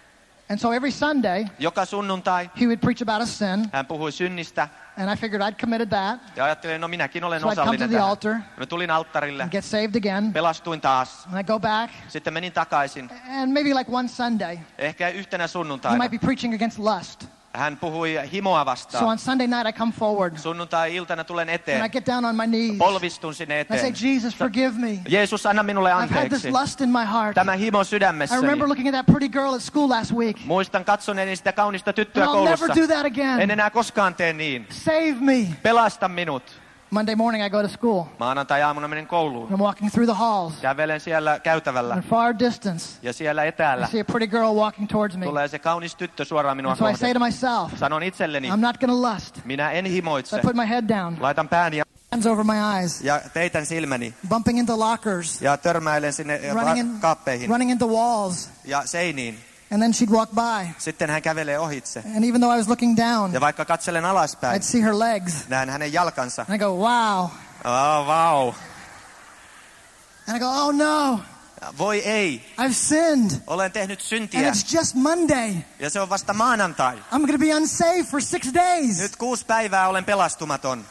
Speaker 2: And so every Sunday,
Speaker 1: Joka sunnuntai
Speaker 2: he would preach about a sin.
Speaker 1: hän puhui synnistä.
Speaker 2: And I figured I'd committed that.
Speaker 1: Ja ajattelin, no minäkin olen
Speaker 2: So I'd come to
Speaker 1: osallinen
Speaker 2: the
Speaker 1: tähän.
Speaker 2: altar.
Speaker 1: Mä tulin alttarille,
Speaker 2: And get saved again.
Speaker 1: pelastuin taas.
Speaker 2: And I go back.
Speaker 1: Sitten menin takaisin.
Speaker 2: And maybe like one Sunday,
Speaker 1: Ehkä yhtenä
Speaker 2: he
Speaker 1: sunnuntaina.
Speaker 2: might be preaching against lust.
Speaker 1: Hän puhui himoa
Speaker 2: So
Speaker 1: vastaan.
Speaker 2: on Sunday night, I come forward.
Speaker 1: Sunnuntai-iltana tulen
Speaker 2: And I
Speaker 1: eteen.
Speaker 2: get down on my knees.
Speaker 1: Polvistun sinne
Speaker 2: I say,
Speaker 1: eteen.
Speaker 2: Jesus, forgive me.
Speaker 1: Jeesus, anna minulle
Speaker 2: I've had this
Speaker 1: anteeksi.
Speaker 2: lust in my heart.
Speaker 1: Tämä himo
Speaker 2: I
Speaker 1: sydämessäni.
Speaker 2: remember looking at that pretty girl at school last week.
Speaker 1: Muistan katsoneeni sitä kaunista tyttöä
Speaker 2: And I'll never
Speaker 1: koulussa.
Speaker 2: do that
Speaker 1: En
Speaker 2: again.
Speaker 1: enää koskaan tee niin.
Speaker 2: Save me.
Speaker 1: Pelasta minut.
Speaker 2: Monday morning, I go to school.
Speaker 1: Maanantai-aamuna menen kouluun.
Speaker 2: I'm walking through the halls.
Speaker 1: Kävelen siellä käytävällä.
Speaker 2: In far distance,
Speaker 1: Ja siellä
Speaker 2: I
Speaker 1: etäällä
Speaker 2: see a pretty girl walking towards me.
Speaker 1: tulee se kaunis tyttö suoraan minua
Speaker 2: And so I say
Speaker 1: kohden.
Speaker 2: to myself,
Speaker 1: Sanon itselleni,
Speaker 2: I'm not going to lust.
Speaker 1: minä en
Speaker 2: So
Speaker 1: himoitse.
Speaker 2: I put my head down,
Speaker 1: Laitan pääni ja,
Speaker 2: hands over my eyes,
Speaker 1: ja peitän silmäni.
Speaker 2: bumping into lockers,
Speaker 1: Ja törmäilen sinne
Speaker 2: running, in,
Speaker 1: kaappeihin
Speaker 2: running into walls.
Speaker 1: ja seiniin.
Speaker 2: And then she'd walk by.
Speaker 1: Sitten hän kävelee ohitse.
Speaker 2: And even though I was looking down,
Speaker 1: Ja vaikka katselen alaspäin,
Speaker 2: I'd see her legs.
Speaker 1: näen hänen jalkansa.
Speaker 2: And I go, wow.
Speaker 1: Oh, wow.
Speaker 2: And I go, oh no,
Speaker 1: Voi ei,
Speaker 2: I've sinned.
Speaker 1: olen tehnyt
Speaker 2: And
Speaker 1: syntiä.
Speaker 2: it's just Monday.
Speaker 1: Ja se on vasta maanantai.
Speaker 2: I'm going to be unsaved for six days.
Speaker 1: Nyt kuusi päivää olen pelastumaton.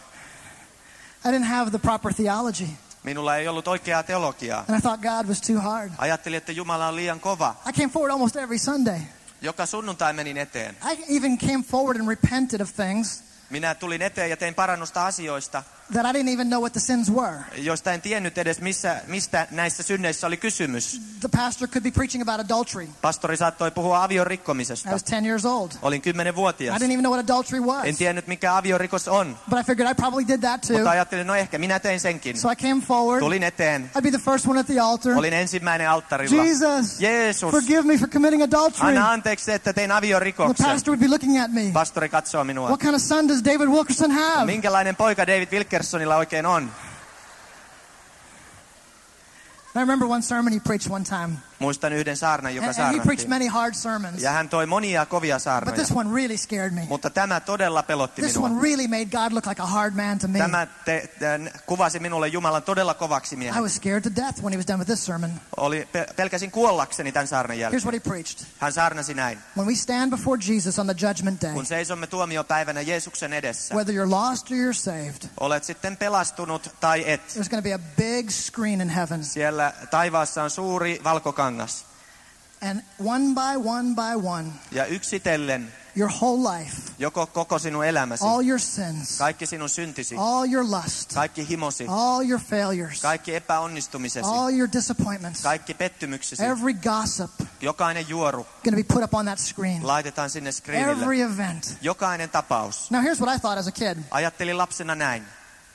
Speaker 2: I didn't have the proper theology.
Speaker 1: Minulla ei ollut oikeaa teologiaa.
Speaker 2: And I thought God was too hard.
Speaker 1: Ajattelin, että Jumala on liian kova.
Speaker 2: I came forward almost every Sunday.
Speaker 1: Joka sunnuntai menin eteen.
Speaker 2: I even came forward and repented of things
Speaker 1: Minä tulin eteen ja tein parannusta asioista,
Speaker 2: that I didn't even know what the sins were.
Speaker 1: joista en tiennyt edes, missä, mistä näissä synneissä oli kysymys.
Speaker 2: The pastor could be preaching about adultery.
Speaker 1: Pastori saattoi puhua avion
Speaker 2: I
Speaker 1: rikkomisesta.
Speaker 2: was ten years old.
Speaker 1: Olin kymmenvuotias.
Speaker 2: I didn't even know what adultery
Speaker 1: En
Speaker 2: was.
Speaker 1: tiennyt, mikä aviorikos on,
Speaker 2: But I figured I probably did that too.
Speaker 1: mutta ajattelin, no ehkä minä tein senkin.
Speaker 2: So I came forward.
Speaker 1: Tulin eteen.
Speaker 2: I'd be the first one at the altar.
Speaker 1: Olin ensimmäinen alttarilla.
Speaker 2: Jesus,
Speaker 1: Jeesus,
Speaker 2: forgive me for committing adultery.
Speaker 1: anna anteeksi, että tein
Speaker 2: The
Speaker 1: aviorikoksen.
Speaker 2: pastor would be looking at me.
Speaker 1: Pastori katsoo minua.
Speaker 2: What kind of son does David Wilkerson have?
Speaker 1: Minkälainen poika David Wilkersonilla oikein on?
Speaker 2: I remember one sermon he preached one time.
Speaker 1: Muistan yhden saarnan, joka
Speaker 2: And, and he preached
Speaker 1: saarnattiin.
Speaker 2: many hard sermons.
Speaker 1: Ja hän toi monia kovia
Speaker 2: But
Speaker 1: saarnoja.
Speaker 2: this one really scared me.
Speaker 1: Mutta tämä todella pelotti
Speaker 2: This
Speaker 1: minua.
Speaker 2: one really made God look like a hard man to me.
Speaker 1: Tämä te, te, kuvasi minulle Jumalan todella kovaksi
Speaker 2: I
Speaker 1: mieheksi.
Speaker 2: was scared to death when he was done with this sermon.
Speaker 1: Oli, pe, pelkäsin kuollakseni tämän saarnan
Speaker 2: Here's
Speaker 1: jälkeen.
Speaker 2: what he preached.
Speaker 1: Hän saarnasi näin.
Speaker 2: When we stand before Jesus on the judgment day,
Speaker 1: Kun seisomme tuomiopäivänä Jeesuksen edessä,
Speaker 2: whether you're lost or you're saved,
Speaker 1: olet sitten pelastunut tai et.
Speaker 2: there's going to be a big screen in heaven.
Speaker 1: Siellä taivaassa on suuri valkokangas.
Speaker 2: And one by one by one,
Speaker 1: Ja yksitellen
Speaker 2: your whole life,
Speaker 1: joko koko sinun elämäsi,
Speaker 2: all your sins,
Speaker 1: kaikki sinun syntisi,
Speaker 2: all your lust,
Speaker 1: kaikki himosi,
Speaker 2: all your failures,
Speaker 1: kaikki epäonnistumisesi,
Speaker 2: all your disappointments,
Speaker 1: kaikki pettymyksesi,
Speaker 2: every gossip,
Speaker 1: jokainen juoru
Speaker 2: going to be put up on that screen.
Speaker 1: laitetaan sinne screenille.
Speaker 2: Every event.
Speaker 1: Jokainen tapaus.
Speaker 2: Now here's what I thought as a kid.
Speaker 1: Ajattelin lapsena näin.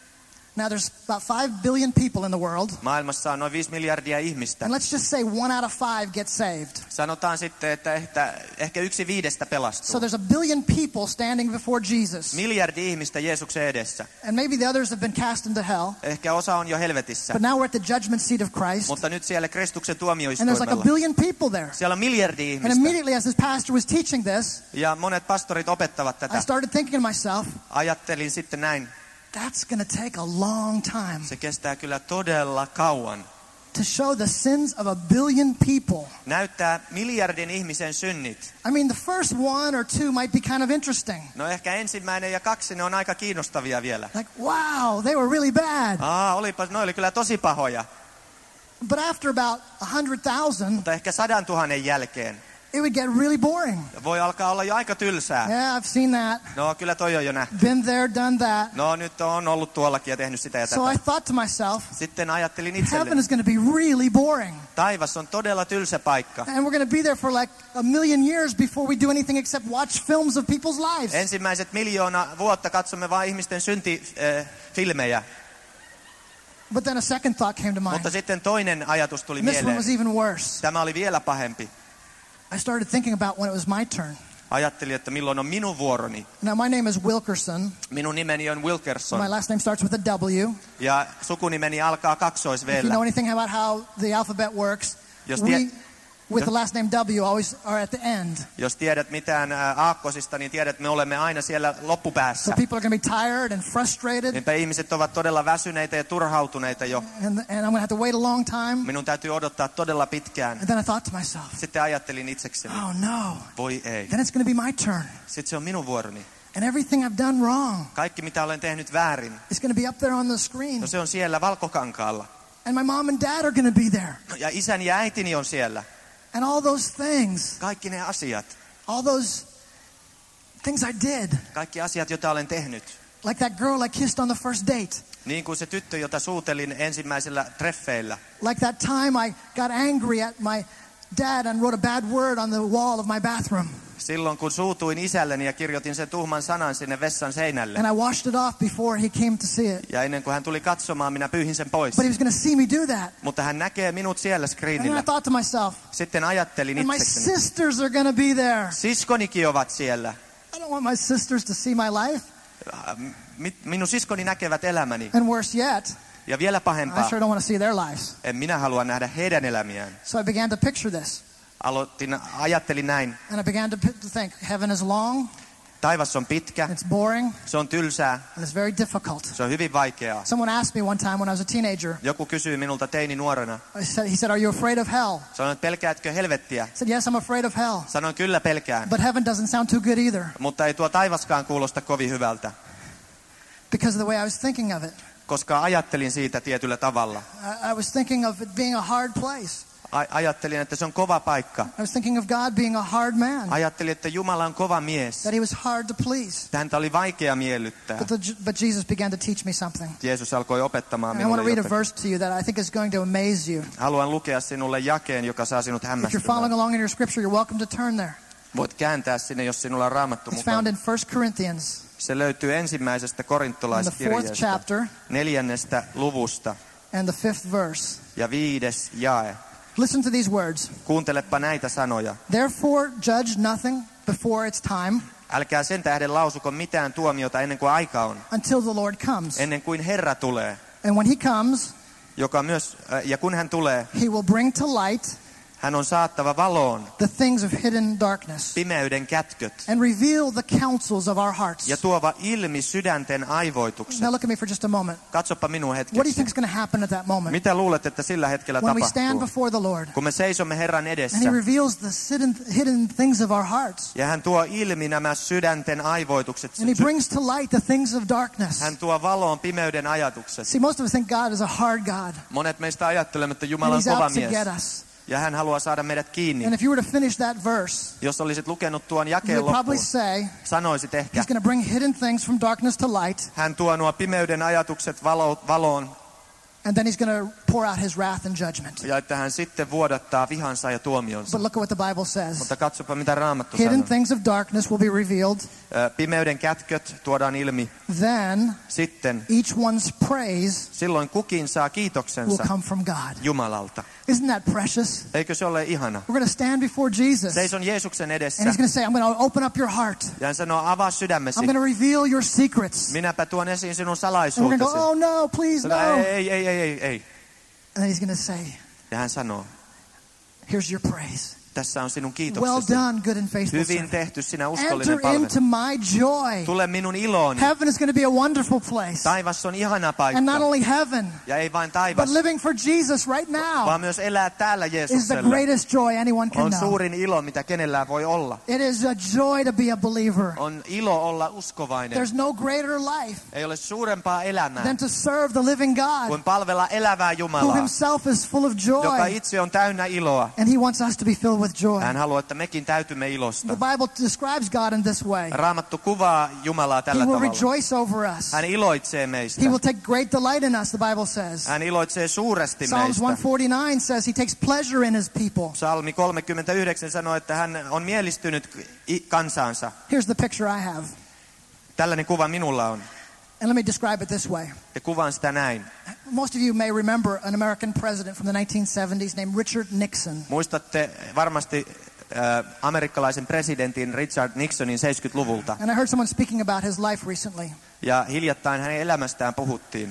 Speaker 2: Now there's about five billion people in the world.
Speaker 1: Maailmassa on noin viisi miljardia ihmistä.
Speaker 2: And let's just say one out of five gets saved.
Speaker 1: Sanotaan sitten, että ehkä, ehkä yksi viidestä
Speaker 2: So
Speaker 1: pelastuu.
Speaker 2: there's a billion people standing before Jesus.
Speaker 1: Miljardi ihmistä Jeesuksen edessä.
Speaker 2: And maybe the others have been cast into hell.
Speaker 1: Ehkä osa on jo helvetissä.
Speaker 2: But now we're at the judgment seat of Christ.
Speaker 1: Mutta nyt siellä Kristuksen
Speaker 2: And there's like a
Speaker 1: tuomioistuimella.
Speaker 2: billion people there.
Speaker 1: Siellä on miljardi
Speaker 2: And
Speaker 1: ihmistä.
Speaker 2: immediately as this pastor was teaching this,
Speaker 1: Ja monet pastorit opettavat
Speaker 2: I
Speaker 1: tätä.
Speaker 2: started thinking to myself,
Speaker 1: Ajattelin sitten näin.
Speaker 2: that's going to take a long time
Speaker 1: Se kestää kyllä todella kauan.
Speaker 2: to show the sins of a billion people.
Speaker 1: Näyttää miljardin ihmisen synnit.
Speaker 2: I mean, the first one or two might be kind of interesting.
Speaker 1: No ehkä ensimmäinen ja kaksi, ne on aika kiinnostavia vielä.
Speaker 2: Like, wow, they were really bad.
Speaker 1: Aa, olipa, ne oli kyllä tosi pahoja.
Speaker 2: But after about a hundred thousand,
Speaker 1: Mutta ehkä sadan tuhannen jälkeen
Speaker 2: it would get really boring.
Speaker 1: voi alkaa olla jo aika tylsää.
Speaker 2: Yeah, I've seen that.
Speaker 1: No kyllä toi on jo nähty.
Speaker 2: Been there, done that.
Speaker 1: No nyt on ollut tuollakin ja tehnyt sitä ja
Speaker 2: So I
Speaker 1: tätä.
Speaker 2: thought to myself,
Speaker 1: Sitten ajattelin
Speaker 2: heaven
Speaker 1: itselleni,
Speaker 2: is going to be really boring.
Speaker 1: taivas on todella tylsä paikka.
Speaker 2: And we're going to be there for like a million years before we do anything except watch films of people's lives.
Speaker 1: Ensimmäiset miljoona vuotta katsomme vain ihmisten syntifilmejä.
Speaker 2: But then a second thought came to mind.
Speaker 1: Mutta sitten toinen ajatus tuli
Speaker 2: And this one
Speaker 1: mieleen.
Speaker 2: was even worse.
Speaker 1: Tämä oli vielä pahempi.
Speaker 2: I started thinking about when it was my turn.
Speaker 1: Ajattelin, että milloin on minun vuoroni.
Speaker 2: Now my name is Wilkerson.
Speaker 1: Minun nimeni on Wilkerson.
Speaker 2: My last name starts with a W.
Speaker 1: Ja sukunimeni alkaa
Speaker 2: If you
Speaker 1: kaksoisveellä.
Speaker 2: know anything about how the alphabet works,
Speaker 1: Jos,
Speaker 2: we,
Speaker 1: tie,
Speaker 2: with the last name W always are at the end.
Speaker 1: Jos tiedät mitään ä, aakkosista, niin tiedät, että me olemme aina siellä
Speaker 2: So
Speaker 1: loppupäässä.
Speaker 2: people are going to be tired and frustrated,
Speaker 1: Niinpä ihmiset ovat todella väsyneitä ja turhautuneita jo.
Speaker 2: and, and I'm going to have to wait a long time.
Speaker 1: Minun täytyy odottaa todella pitkään.
Speaker 2: And then I thought to myself,
Speaker 1: Sitten ajattelin itsekseni,
Speaker 2: oh no,
Speaker 1: voi ei.
Speaker 2: then it's going to be my turn.
Speaker 1: Sitten se on minun vuoroni.
Speaker 2: And everything I've done wrong
Speaker 1: Kaikki mitä olen tehnyt väärin,
Speaker 2: is going to be up there on the screen.
Speaker 1: no se on siellä valkokankaalla.
Speaker 2: And my mom and dad are going to be there.
Speaker 1: Ja isäni ja äitini on siellä.
Speaker 2: And all those things,
Speaker 1: Kaikki ne asiat.
Speaker 2: all those things I did.
Speaker 1: Kaikki asiat, joita olen tehnyt.
Speaker 2: Like that girl I kissed on the first date.
Speaker 1: Niin kuin se tyttö, jota suutelin ensimmäisellä treffeillä.
Speaker 2: Like that time I got angry at my dad and wrote a bad word on the wall of my bathroom.
Speaker 1: Silloin kun suutuin isälleni ja kirjoitin sen tuhman sanan sinne vessan seinälle.
Speaker 2: And I washed it off before he came to see it.
Speaker 1: Ja ennen kuin hän tuli katsomaan, minä pyyhin sen pois.
Speaker 2: But he was going to see me do that.
Speaker 1: Mutta hän näkee minut siellä
Speaker 2: And then
Speaker 1: screenillä.
Speaker 2: I thought to myself,
Speaker 1: Sitten ajattelin
Speaker 2: and my
Speaker 1: itsekseni.
Speaker 2: sisters are going to be there.
Speaker 1: Siskonikin ovat siellä.
Speaker 2: I don't want my sisters to see my life.
Speaker 1: Minun siskoni näkevät elämäni.
Speaker 2: And worse yet,
Speaker 1: Ja vielä
Speaker 2: I
Speaker 1: pahempaa,
Speaker 2: sure don't want to see their lives.
Speaker 1: en minä halua nähdä heidän elämiään.
Speaker 2: So I began to picture this.
Speaker 1: Aloitin, ajattelin näin.
Speaker 2: And I began to, to think, heaven is long,
Speaker 1: Taivas on pitkä,
Speaker 2: it's boring,
Speaker 1: se on tylsää,
Speaker 2: and it's very difficult.
Speaker 1: se on hyvin vaikeaa.
Speaker 2: Someone asked me one time when I was a teenager,
Speaker 1: Joku kysyi minulta teini nuorena.
Speaker 2: I said, he said, are you afraid of hell?
Speaker 1: Sanoin, että pelkäätkö helvettiä?
Speaker 2: I said, yes, I'm afraid of hell.
Speaker 1: Sanoin, kyllä pelkään.
Speaker 2: But heaven doesn't sound too good either.
Speaker 1: Mutta ei tuo taivaskaan kuulosta kovin hyvältä,
Speaker 2: Because of the way I was thinking of it.
Speaker 1: koska ajattelin siitä tietyllä tavalla.
Speaker 2: I, I was thinking of it being a hard place.
Speaker 1: A- ajattelin, että se on kova paikka.
Speaker 2: I was thinking of God being a hard man.
Speaker 1: Ajattelin, että Jumala on kova mies.
Speaker 2: That he was hard to please.
Speaker 1: Että häntä oli vaikea miellyttää.
Speaker 2: But, the, but Jesus began to teach me something.
Speaker 1: Jeesus alkoi opettamaan
Speaker 2: And I want
Speaker 1: minulle
Speaker 2: to read a
Speaker 1: jotakin.
Speaker 2: verse to you that I think is going to amaze you.
Speaker 1: Haluan lukea sinulle jakeen, joka saa sinut
Speaker 2: If you're following
Speaker 1: hämmästymään.
Speaker 2: along in your scripture, you're welcome to turn there.
Speaker 1: Voit kääntää sinne, jos sinulla on raamattu
Speaker 2: It's
Speaker 1: mukaan.
Speaker 2: found in First Corinthians,
Speaker 1: Se löytyy ensimmäisestä
Speaker 2: in the fourth
Speaker 1: korintolaiskirjeestä,
Speaker 2: chapter
Speaker 1: neljännestä luvusta
Speaker 2: and the fifth verse.
Speaker 1: ja viides jae.
Speaker 2: Listen to these words.
Speaker 1: Kuuntelepa näitä sanoja.
Speaker 2: Therefore judge nothing before its time
Speaker 1: Älkää sen tähden lausuko mitään tuomiota ennen kuin aika on,
Speaker 2: until the Lord comes.
Speaker 1: ennen kuin Herra tulee,
Speaker 2: And when he comes,
Speaker 1: joka myös, äh, ja kun hän tulee,
Speaker 2: he will bring to light
Speaker 1: hän on saattava valoon
Speaker 2: the things of hidden darkness
Speaker 1: pimeyden kätköt
Speaker 2: and reveal the counsels of our hearts.
Speaker 1: ja tuova ilmi sydänten aivoitukset.
Speaker 2: Now look at me for just a moment.
Speaker 1: Katsoppa minua
Speaker 2: What do you think
Speaker 1: hetkeksi.
Speaker 2: is going to happen at that moment?
Speaker 1: Mitä luulet, että sillä hetkellä
Speaker 2: When we stand
Speaker 1: tapahtuu?
Speaker 2: before the Lord
Speaker 1: Kun me seisomme Herran edessä
Speaker 2: and he reveals the hidden, hidden things of our hearts.
Speaker 1: ja hän tuo ilmi nämä sydänten aivoitukset,
Speaker 2: And he brings to light the things of darkness.
Speaker 1: hän tuo valoon pimeyden ajatukset.
Speaker 2: See, most of us think God is a hard God.
Speaker 1: Monet meistä ajattelemme, että
Speaker 2: And
Speaker 1: Jumala on
Speaker 2: he's
Speaker 1: kova
Speaker 2: out to
Speaker 1: mies
Speaker 2: get us.
Speaker 1: ja hän haluaa saada meidät kiinni.
Speaker 2: And if you were to finish that verse,
Speaker 1: Jos olisit lukenut tuon
Speaker 2: you
Speaker 1: jakeen
Speaker 2: would probably
Speaker 1: loppuun,
Speaker 2: say,
Speaker 1: sanoisit ehkä,
Speaker 2: he's going to bring hidden things from darkness to light,
Speaker 1: hän tuo nuo pimeyden ajatukset valo, valoon
Speaker 2: and then he's going to pour out his wrath and judgment.
Speaker 1: ja että hän sitten vuodattaa vihansa ja tuomionsa.
Speaker 2: But look at what the Bible says.
Speaker 1: Mutta katsopa mitä Raamattu
Speaker 2: Hidden
Speaker 1: sanoo.
Speaker 2: things of darkness will be revealed.
Speaker 1: Ö, Pimeyden kätköt tuodaan ilmi.
Speaker 2: Then
Speaker 1: Sitten
Speaker 2: each one's praise
Speaker 1: silloin kukin saa
Speaker 2: will
Speaker 1: kiitoksensa
Speaker 2: come from God.
Speaker 1: Jumalalta.
Speaker 2: Isn't that precious?
Speaker 1: Eikö se ole ihana?
Speaker 2: We're going to stand before Jesus,
Speaker 1: Seison Jeesuksen edessä
Speaker 2: and he's going to say, I'm going to open up your heart.
Speaker 1: ja hän sanoo, avaa sydämesi.
Speaker 2: I'm going to reveal your secrets.
Speaker 1: Minäpä tuon esiin sinun
Speaker 2: And we're going to go,
Speaker 1: salaisuutesi.
Speaker 2: oh no, please
Speaker 1: Sano,
Speaker 2: no.
Speaker 1: ei, ei, ei, ei, ei.
Speaker 2: And then he's going to say,
Speaker 1: Ja hän sanoo,
Speaker 2: here's your praise.
Speaker 1: tässä on sinun
Speaker 2: Well
Speaker 1: kiitoksesi.
Speaker 2: done, good and faithful
Speaker 1: Hyvin
Speaker 2: servant.
Speaker 1: tehty sinä
Speaker 2: Enter
Speaker 1: uskollinen palvelija.
Speaker 2: into my joy.
Speaker 1: Tule minun ilooni.
Speaker 2: Heaven is going to be a wonderful place.
Speaker 1: Taivas on ihana paikka.
Speaker 2: And not only heaven,
Speaker 1: Ja ei vain
Speaker 2: but
Speaker 1: taivas,
Speaker 2: living for Jesus right now
Speaker 1: vaan myös elää täällä
Speaker 2: is the
Speaker 1: Jeesuksella.
Speaker 2: greatest joy anyone can
Speaker 1: On
Speaker 2: know.
Speaker 1: suurin ilo, mitä kenellään voi olla.
Speaker 2: It is a joy to be a believer.
Speaker 1: On ilo olla uskovainen.
Speaker 2: There's no greater life
Speaker 1: Ei ole suurempaa elämää
Speaker 2: than to serve the living God,
Speaker 1: kuin palvella elävää
Speaker 2: who
Speaker 1: Jumalaa,
Speaker 2: himself is full of
Speaker 1: joka
Speaker 2: joy.
Speaker 1: itse on täynnä iloa.
Speaker 2: And he wants us to be filled with joy.
Speaker 1: Hän haluaa, että mekin täytymme
Speaker 2: The
Speaker 1: ilosta.
Speaker 2: Bible describes God in this way.
Speaker 1: Raamattu kuvaa Jumalaa
Speaker 2: He
Speaker 1: tällä
Speaker 2: will
Speaker 1: tavalla.
Speaker 2: rejoice over us.
Speaker 1: Hän iloitsee meistä.
Speaker 2: He will take great delight in us, the Bible says.
Speaker 1: Hän iloitsee suuresti
Speaker 2: Psalms one
Speaker 1: meistä.
Speaker 2: forty-nine says he takes pleasure in his people.
Speaker 1: Psalmi kolmekymmentäyhdeksän sanoo, että hän on mielistynyt i- kansaansa.
Speaker 2: Here's the picture I have.
Speaker 1: Tällainen kuva minulla on.
Speaker 2: And let me describe it this way.
Speaker 1: Ja kuvaan sitä näin.
Speaker 2: Most of you may remember an American president from the nineteen seventies named Richard Nixon.
Speaker 1: Muistatte varmasti äh, amerikkalaisen presidentin Richard Nixonin seitsemänkymmentäluvulta.
Speaker 2: And I heard someone speaking about his life recently.
Speaker 1: Ja hiljattain hänen elämästään puhuttiin.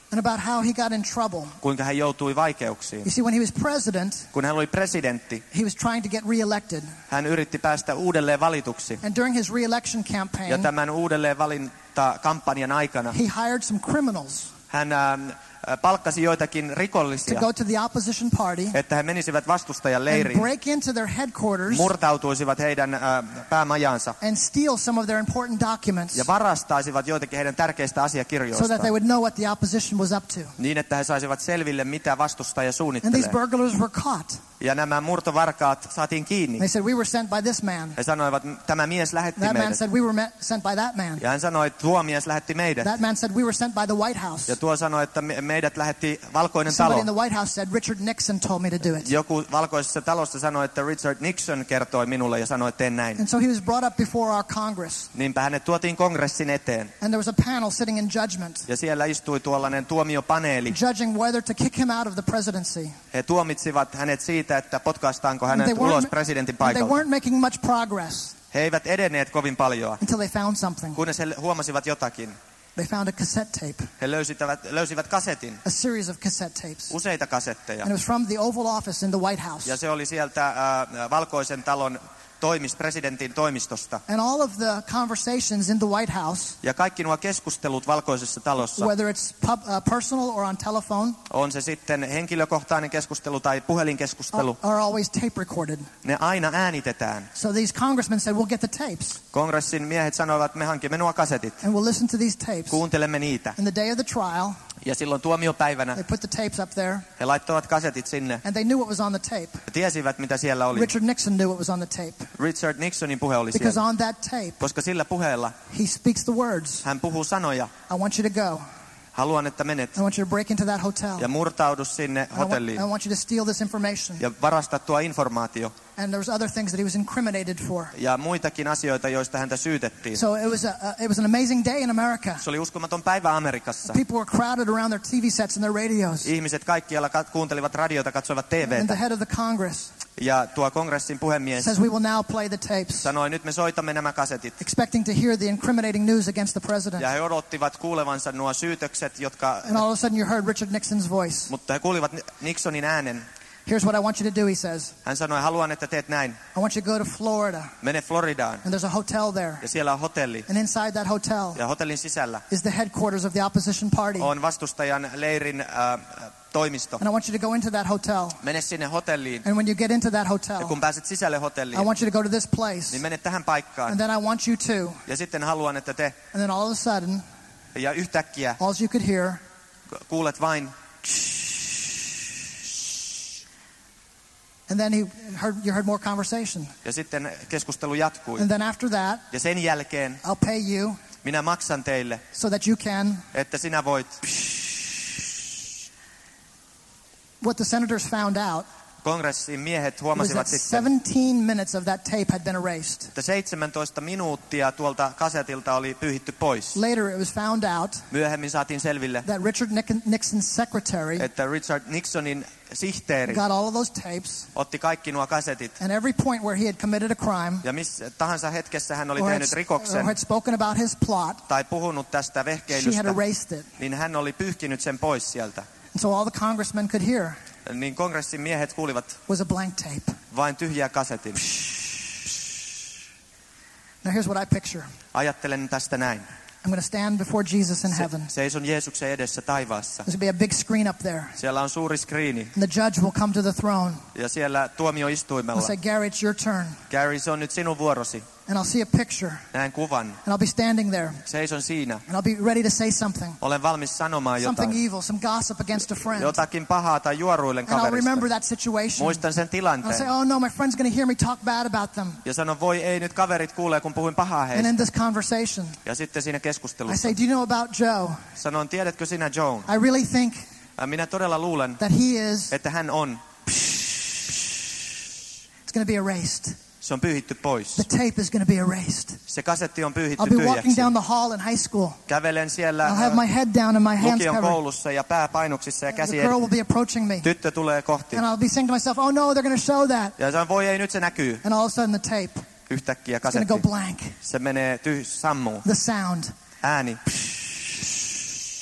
Speaker 2: and about how he got in trouble.
Speaker 1: kuinka hän joutui vaikeuksiin.
Speaker 2: You see, when he was president,
Speaker 1: Kun hän oli presidentti,
Speaker 2: he was trying to get re-elected.
Speaker 1: hän yritti päästä uudelleen valituksi.
Speaker 2: And during his re-election campaign,
Speaker 1: Ja tämän uudelleen valintakampanjan aikana
Speaker 2: he hired some criminals
Speaker 1: hän ähm, palkkasi joitakin
Speaker 2: to
Speaker 1: rikollisia,
Speaker 2: go to the opposition party
Speaker 1: että he menisivät vastustajan
Speaker 2: and
Speaker 1: leiriin,
Speaker 2: break into their headquarters
Speaker 1: murtautuisivat heidän äh, päämajaansa
Speaker 2: and steal some of their important documents
Speaker 1: ja varastaisivat joitakin heidän tärkeistä
Speaker 2: so that
Speaker 1: asiakirjoistaan
Speaker 2: they would know what the opposition was up to.
Speaker 1: niin, että he saisivat selville, mitä vastustaja
Speaker 2: And these
Speaker 1: suunnittelee.
Speaker 2: burglars were caught.
Speaker 1: Ja nämä murtovarkaat saatiin kiinni.
Speaker 2: They said, we were sent by this man.
Speaker 1: He sanoivat, tämä mies lähetti
Speaker 2: That man
Speaker 1: meidät.
Speaker 2: said, we were met, sent by that man.
Speaker 1: Ja hän sanoi, että tuo mies lähetti meidät.
Speaker 2: That man said, we were sent by the White House.
Speaker 1: Ja tuo sanoi, että me- meidät lähetti Valkoinen
Speaker 2: Somebody
Speaker 1: talo.
Speaker 2: in the White House said, Richard Nixon told me to do it.
Speaker 1: Joku Valkoisessa talossa sanoi, että Richard Nixon kertoi minulle ja sanoi, että teen näin.
Speaker 2: And so he was brought up before our Congress.
Speaker 1: Niinpä hänet tuotiin kongressin eteen.
Speaker 2: And there was a panel sitting in judgment,
Speaker 1: Ja siellä istui tuollainen tuomiopaneeli.
Speaker 2: judging whether to kick him out of the presidency.
Speaker 1: He tuomitsivat hänet siitä, että potkaistaanko
Speaker 2: And
Speaker 1: hänet
Speaker 2: they
Speaker 1: ulos
Speaker 2: weren't,
Speaker 1: presidentin
Speaker 2: and they
Speaker 1: paikalta.
Speaker 2: weren't making much progress
Speaker 1: He eivät edenneet kovin paljon,
Speaker 2: until they found something.
Speaker 1: kunnes he huomasivat jotakin.
Speaker 2: They found a cassette tape,
Speaker 1: He löysivät, löysivät kasetin,
Speaker 2: a series of cassette tapes.
Speaker 1: useita kasetteja.
Speaker 2: And it was from the Oval Office in the White House.
Speaker 1: Ja se oli sieltä äh, Valkoisen talon toimist, presidentin toimistosta.
Speaker 2: And all of the conversations in the White House,
Speaker 1: Ja kaikki nuo keskustelut Valkoisessa talossa,
Speaker 2: whether it's pub, uh, personal or on telephone,
Speaker 1: on se sitten henkilökohtainen keskustelu tai puhelinkeskustelu,
Speaker 2: are, are always tape recorded.
Speaker 1: ne aina äänitetään.
Speaker 2: So these congressmen said, we'll get the tapes
Speaker 1: Kongressin miehet sanoivat, että me hankimme nuo kasetit,
Speaker 2: and we'll listen to these tapes.
Speaker 1: kuuntelemme niitä.
Speaker 2: In the day of the trial,
Speaker 1: Ja silloin tuomiopäivänä
Speaker 2: they put the tapes up there,
Speaker 1: he laittoivat kasetit sinne
Speaker 2: and they knew what was on the tape.
Speaker 1: ja tiesivät, mitä siellä oli.
Speaker 2: Richard Nixon knew what was on the tape.
Speaker 1: Richard Nixonin puhe oli
Speaker 2: Because
Speaker 1: siellä,
Speaker 2: on that tape,
Speaker 1: koska sillä puheella
Speaker 2: he speaks the words,
Speaker 1: hän puhuu sanoja.
Speaker 2: I want you to go.
Speaker 1: Haluan, että menet
Speaker 2: I want you to break into that hotel.
Speaker 1: ja murtaudu sinne
Speaker 2: I want,
Speaker 1: hotelliin
Speaker 2: I want you to steal this information.
Speaker 1: ja varasta tuo informaatio
Speaker 2: And there was other things that he was incriminated for.
Speaker 1: ja muitakin asioita, joista häntä syytettiin.
Speaker 2: So it was, a, a, it was an amazing day in America.
Speaker 1: Se oli uskomaton päivä Amerikassa.
Speaker 2: People were crowded around their T V sets and their radios.
Speaker 1: Ihmiset kaikkialla kat- kuuntelivat radiota, katsoivat
Speaker 2: And the
Speaker 1: T V:tä.
Speaker 2: head of the Congress
Speaker 1: Ja tuo kongressin puhemies
Speaker 2: says, we will now play the tapes,
Speaker 1: sanoi, nyt me soitamme nämä kasetit.
Speaker 2: expecting to hear the incriminating news against the president.
Speaker 1: Ja he odottivat kuulevansa nuo syytökset, jotka,
Speaker 2: And all of a sudden you heard Richard Nixon's voice.
Speaker 1: mutta he kuulivat Nixonin äänen.
Speaker 2: Here's what I want you to do, he says.
Speaker 1: Hän sanoi, haluan, että teet näin.
Speaker 2: I want you to go to Florida.
Speaker 1: Mene Floridaan.
Speaker 2: And there's a hotel there.
Speaker 1: Ja siellä on hotelli.
Speaker 2: And inside that hotel
Speaker 1: Ja hotellin sisällä
Speaker 2: is the headquarters of the opposition party.
Speaker 1: on vastustajan leirin äh, toimisto.
Speaker 2: And I want you to go into that hotel.
Speaker 1: Mene sinne hotelliin.
Speaker 2: And when you get into that
Speaker 1: Ja
Speaker 2: hotel,
Speaker 1: kun pääset sisälle
Speaker 2: I
Speaker 1: hotelliin,
Speaker 2: want you to go to this place.
Speaker 1: niin mene tähän paikkaan.
Speaker 2: And then I want you to.
Speaker 1: Ja sitten haluan, että te,
Speaker 2: And then all of a sudden,
Speaker 1: ja yhtäkkiä
Speaker 2: all you could hear,
Speaker 1: kuulet vain,
Speaker 2: and then he heard, you heard more conversation.
Speaker 1: ja sitten keskustelu jatkui.
Speaker 2: And then after that,
Speaker 1: Ja sen jälkeen
Speaker 2: I'll pay you
Speaker 1: minä maksan teille,
Speaker 2: so that you can.
Speaker 1: että sinä voit.
Speaker 2: What the senators found out
Speaker 1: Kongressin miehet
Speaker 2: was
Speaker 1: huomasivat
Speaker 2: that
Speaker 1: sitten,
Speaker 2: seventeen minutes of that tape had been erased.
Speaker 1: että seitsemäntoista minuuttia tuolta kasetilta oli pyyhitty pois.
Speaker 2: Later, it was found out
Speaker 1: Myöhemmin saatiin selville,
Speaker 2: that Richard Nick- Nixon's secretary
Speaker 1: että Richard Nixonin sihteeri
Speaker 2: got all of those tapes,
Speaker 1: otti kaikki nuo kasetit.
Speaker 2: and every point where he had committed a crime
Speaker 1: Ja missä tahansa hetkessä hän oli
Speaker 2: or had,
Speaker 1: tehnyt
Speaker 2: or
Speaker 1: rikoksen
Speaker 2: had spoken about his plot,
Speaker 1: tai puhunut tästä
Speaker 2: she had
Speaker 1: vehkeilystä,
Speaker 2: erased it.
Speaker 1: niin hän oli pyyhkinyt sen pois sieltä.
Speaker 2: And so all the congressmen could hear
Speaker 1: Niin kongressin miehet kuulivat
Speaker 2: was a blank tape.
Speaker 1: vain tyhjää kasetin.
Speaker 2: Now here's what I picture.
Speaker 1: Ajattelen tästä näin.
Speaker 2: I'm going to stand before Jesus in
Speaker 1: Se,
Speaker 2: heaven.
Speaker 1: seison Jeesuksen edessä taivaassa.
Speaker 2: There's going to be a big screen up there.
Speaker 1: Siellä on suuri skriini
Speaker 2: And the judge will come to the throne
Speaker 1: ja siellä
Speaker 2: and
Speaker 1: tuomioistuimella.
Speaker 2: say, Gary, it's your turn.
Speaker 1: Gary, se on nyt sinun vuorosi.
Speaker 2: And I'll see a picture.
Speaker 1: Näen kuvan.
Speaker 2: And I'll be standing there.
Speaker 1: Seison siinä.
Speaker 2: And I'll be ready to say something.
Speaker 1: Olen valmis sanomaan
Speaker 2: Something
Speaker 1: jotain.
Speaker 2: evil, some gossip against a friend.
Speaker 1: Jotakin pahaa tai juoruilen
Speaker 2: And I'll
Speaker 1: kaverista.
Speaker 2: remember that situation.
Speaker 1: Muistan sen
Speaker 2: I'll say,
Speaker 1: tilanteen.
Speaker 2: oh no, my friend's going to hear me talk bad about them.
Speaker 1: Ja sanon, voi ei nyt kaverit kuulee, kun puhuin pahaa
Speaker 2: And in
Speaker 1: heistä.
Speaker 2: this conversation,
Speaker 1: Ja sitten siinä
Speaker 2: I
Speaker 1: keskustelussa
Speaker 2: say, do you know about Joe?
Speaker 1: sanon, tiedätkö sinä Joan?
Speaker 2: I really think
Speaker 1: Äh, Minä todella luulen,
Speaker 2: that he is,
Speaker 1: että hän on.
Speaker 2: it's going to be erased.
Speaker 1: Se on pyyhitty pois.
Speaker 2: The tape is going to be erased.
Speaker 1: Se kasetti on
Speaker 2: I'll
Speaker 1: pyyhitty
Speaker 2: be walking
Speaker 1: tyhjäksi.
Speaker 2: down the hall in high school.
Speaker 1: Kävelen siellä
Speaker 2: I'll have my head down and my hands
Speaker 1: lukion
Speaker 2: covered.
Speaker 1: koulussa ja pää painoksissa ja
Speaker 2: The
Speaker 1: käsi
Speaker 2: girl will
Speaker 1: edessä.
Speaker 2: be approaching me.
Speaker 1: Tyttö tulee kohti.
Speaker 2: And I'll be saying to myself, oh no, they're going to show that.
Speaker 1: Ja sanon, voi ei, nyt se näkyy.
Speaker 2: And all of a sudden the tape
Speaker 1: Yhtäkkiä
Speaker 2: is going to
Speaker 1: kasetti.
Speaker 2: go blank.
Speaker 1: Se menee tyh, sammuu.
Speaker 2: The sound.
Speaker 1: Ääni.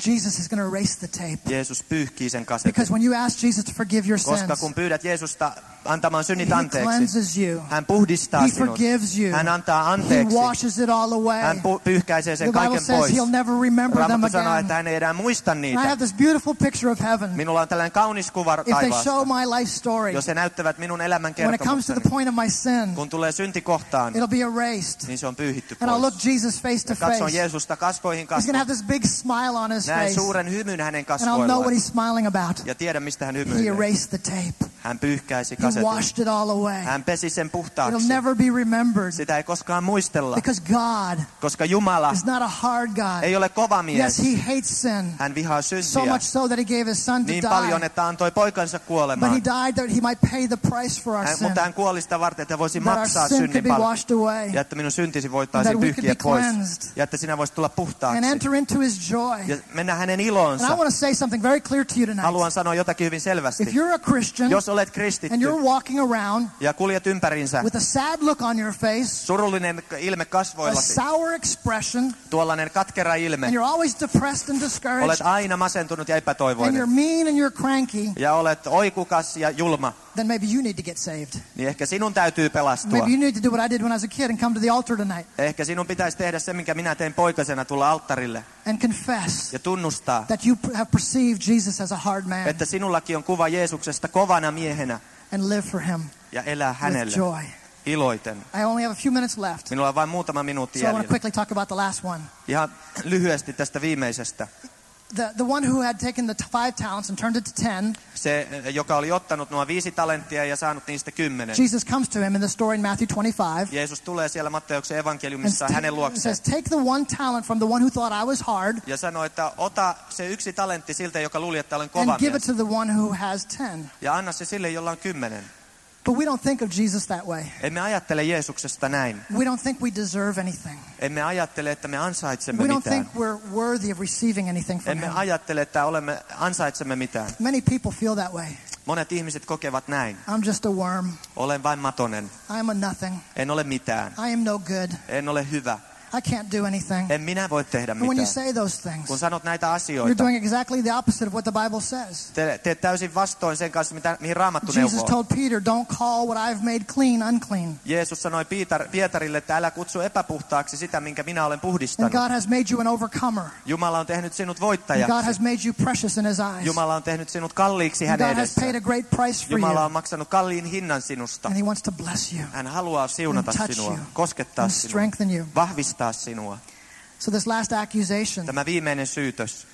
Speaker 2: Jesus is going to erase the tape.
Speaker 1: Jeesus pyyhkii sen kasetin.
Speaker 2: Because when you ask Jesus to forgive your sins,
Speaker 1: Koska kun pyydät Jeesusta antamaan synnit
Speaker 2: He
Speaker 1: anteeksi,
Speaker 2: cleanses you.
Speaker 1: hän puhdistaa
Speaker 2: He
Speaker 1: sinut.
Speaker 2: forgives you.
Speaker 1: Hän antaa
Speaker 2: He
Speaker 1: anteeksi.
Speaker 2: washes it all away.
Speaker 1: Hän pu- pyyhkäisee sen
Speaker 2: The Bible
Speaker 1: kaiken
Speaker 2: says
Speaker 1: pois.
Speaker 2: He'll never remember them
Speaker 1: Raamattu sanoo,
Speaker 2: again.
Speaker 1: että hän ei enää muista
Speaker 2: And I
Speaker 1: niitä.
Speaker 2: have this beautiful picture of heaven.
Speaker 1: Minulla on tällainen kaunis kuva
Speaker 2: If they
Speaker 1: taivaasta.
Speaker 2: show my life story,
Speaker 1: Jos he näyttävät minun elämän
Speaker 2: when it comes to the
Speaker 1: kertomukseni,
Speaker 2: point of my sin,
Speaker 1: kun tulee synti kohtaan,
Speaker 2: it'll be erased.
Speaker 1: niin se on pyyhitty
Speaker 2: And I'll look
Speaker 1: pois.
Speaker 2: Jesus face to
Speaker 1: Ja katson
Speaker 2: face.
Speaker 1: Jeesusta kasvoihin
Speaker 2: He's going to
Speaker 1: kasvoihin.
Speaker 2: have this big smile on his
Speaker 1: Näen
Speaker 2: face.
Speaker 1: suuren hymyn hänen
Speaker 2: And I'll know what
Speaker 1: kasvoillaan.
Speaker 2: he's smiling about.
Speaker 1: Ja tiedän, mistä hän
Speaker 2: He
Speaker 1: hymyilee.
Speaker 2: erased the tape.
Speaker 1: Hän pyyhkäisi
Speaker 2: He
Speaker 1: kasetin.
Speaker 2: washed it all away.
Speaker 1: Hän pesi sen
Speaker 2: It'll
Speaker 1: puhtaaksi.
Speaker 2: never be remembered.
Speaker 1: Sitä ei koskaan muistella.
Speaker 2: Because God
Speaker 1: Koska Jumala
Speaker 2: is not a hard God.
Speaker 1: ei ole kova
Speaker 2: Yes,
Speaker 1: mies.
Speaker 2: He hates sin.
Speaker 1: Hän vihaa
Speaker 2: So
Speaker 1: syntiä
Speaker 2: much so that He gave His Son to
Speaker 1: niin paljon,
Speaker 2: die.
Speaker 1: että antoi poikansa
Speaker 2: But He
Speaker 1: kuolemaan.
Speaker 2: died that He might pay the price for our
Speaker 1: Hän,
Speaker 2: sin.
Speaker 1: mutta hän kuoli sitä varten, että voisi
Speaker 2: That our
Speaker 1: maksaa
Speaker 2: sin could
Speaker 1: synnin
Speaker 2: be
Speaker 1: palkan.
Speaker 2: washed away.
Speaker 1: Ja että minun syntisi
Speaker 2: And
Speaker 1: voitaisiin
Speaker 2: that we could
Speaker 1: pyyhkiä
Speaker 2: be
Speaker 1: pois.
Speaker 2: cleansed.
Speaker 1: Ja että sinä voisit tulla
Speaker 2: And
Speaker 1: puhtaaksi.
Speaker 2: enter into His joy.
Speaker 1: Ja mennä hänen
Speaker 2: And I
Speaker 1: ilonsa.
Speaker 2: want to say something very clear to you tonight.
Speaker 1: Haluan sanoa jotakin hyvin
Speaker 2: If
Speaker 1: selvästi.
Speaker 2: you're a Christian
Speaker 1: Jos olet
Speaker 2: and
Speaker 1: kristitty
Speaker 2: you're walking around
Speaker 1: ja kuljet ympärinsä,
Speaker 2: with a sad look on your face,
Speaker 1: surullinen ilme
Speaker 2: a
Speaker 1: kasvoillasi,
Speaker 2: sour expression,
Speaker 1: tuollainen katkera ilme,
Speaker 2: and you're always depressed and
Speaker 1: olet
Speaker 2: discouraged,
Speaker 1: aina masentunut ja
Speaker 2: and you're
Speaker 1: epätoivoinen,
Speaker 2: mean and you're cranky,
Speaker 1: ja olet oikukas ja julma,
Speaker 2: then maybe you need to get saved.
Speaker 1: niin ehkä sinun täytyy pelastua.
Speaker 2: Maybe you need to do what I did when I was a kid and come to the altar tonight
Speaker 1: Ehkä sinun pitäisi tehdä se, minkä minä tein poikasena, tulla alttarille
Speaker 2: and confess
Speaker 1: ja tunnustaa,
Speaker 2: that you have perceived Jesus as a hard man
Speaker 1: että sinullakin on kuva Jeesuksesta kovana miehenä
Speaker 2: and live for Him
Speaker 1: ja elää
Speaker 2: with
Speaker 1: hänelle
Speaker 2: joy.
Speaker 1: iloiten.
Speaker 2: I only have a few minutes left,
Speaker 1: Minulla on vain muutama minuutti
Speaker 2: so I want to
Speaker 1: jäljellä.
Speaker 2: quickly talk about the last one.
Speaker 1: Ihan lyhyesti tästä viimeisestä.
Speaker 2: The, the one who had taken the t- five talents and turned it to ten,
Speaker 1: Se, joka oli ottanut nuo viisi talenttia ja saanut niistä kymmenen.
Speaker 2: Jesus comes to him in the story in Matthew twenty-five.
Speaker 1: Jeesus tulee siellä Matteuksen
Speaker 2: And
Speaker 1: evankeliumissa
Speaker 2: sta-
Speaker 1: hänen luokseen
Speaker 2: says, take the one talent from the one who thought I was hard
Speaker 1: ja sanoi, että ota se yksi talentti siltä, joka luuli, että olen kova
Speaker 2: and give it
Speaker 1: mies,
Speaker 2: to the one who has ten.
Speaker 1: ja anna se sille, jolla on kymmenen.
Speaker 2: But we don't think of Jesus that way.
Speaker 1: Emme ajattele Jeesuksesta näin.
Speaker 2: We don't think we deserve anything.
Speaker 1: Emme ajattele, että me ansaitsemme
Speaker 2: We don't
Speaker 1: mitään.
Speaker 2: think we're worthy of receiving anything from
Speaker 1: Emme
Speaker 2: him.
Speaker 1: ajattele, että olemme ansaitsemme mitään.
Speaker 2: Many people feel that way.
Speaker 1: Monet ihmiset kokevat näin.
Speaker 2: I'm just a worm.
Speaker 1: Olen vain matonen.
Speaker 2: I'm a nothing.
Speaker 1: En ole mitään.
Speaker 2: I am no good.
Speaker 1: En ole hyvä.
Speaker 2: I can't do anything.
Speaker 1: En minä voi tehdä
Speaker 2: And when you
Speaker 1: mitään.
Speaker 2: say those things,
Speaker 1: Kun sanot näitä
Speaker 2: you're
Speaker 1: asioita,
Speaker 2: doing exactly the opposite of what the Bible says.
Speaker 1: te, teet täysin vastoin sen kanssa, mitä, mihin Raamattu
Speaker 2: Jesus
Speaker 1: neuvoo.
Speaker 2: told Peter, don't call what I've made clean unclean.
Speaker 1: Jeesus sanoi Piitar, Pietarille, että älä kutsu epäpuhtaaksi sitä, minkä minä olen
Speaker 2: And
Speaker 1: puhdistanut.
Speaker 2: God has made you an overcomer.
Speaker 1: Jumala on tehnyt sinut
Speaker 2: And God
Speaker 1: voittajaksi.
Speaker 2: has made you precious in His eyes.
Speaker 1: Jumala on tehnyt sinut kalliiksi
Speaker 2: And
Speaker 1: hänen
Speaker 2: God has paid
Speaker 1: edessään.
Speaker 2: a great price for
Speaker 1: Jumala
Speaker 2: you.
Speaker 1: on maksanut kalliin hinnan sinusta.
Speaker 2: And He wants to bless you
Speaker 1: Hän haluaa siunata
Speaker 2: And touch
Speaker 1: sinua,
Speaker 2: you.
Speaker 1: koskettaa
Speaker 2: and
Speaker 1: sinua,
Speaker 2: strengthen you.
Speaker 1: vahvistaa sinua.
Speaker 2: So this last accusation
Speaker 1: Tämä viimeinen syytös,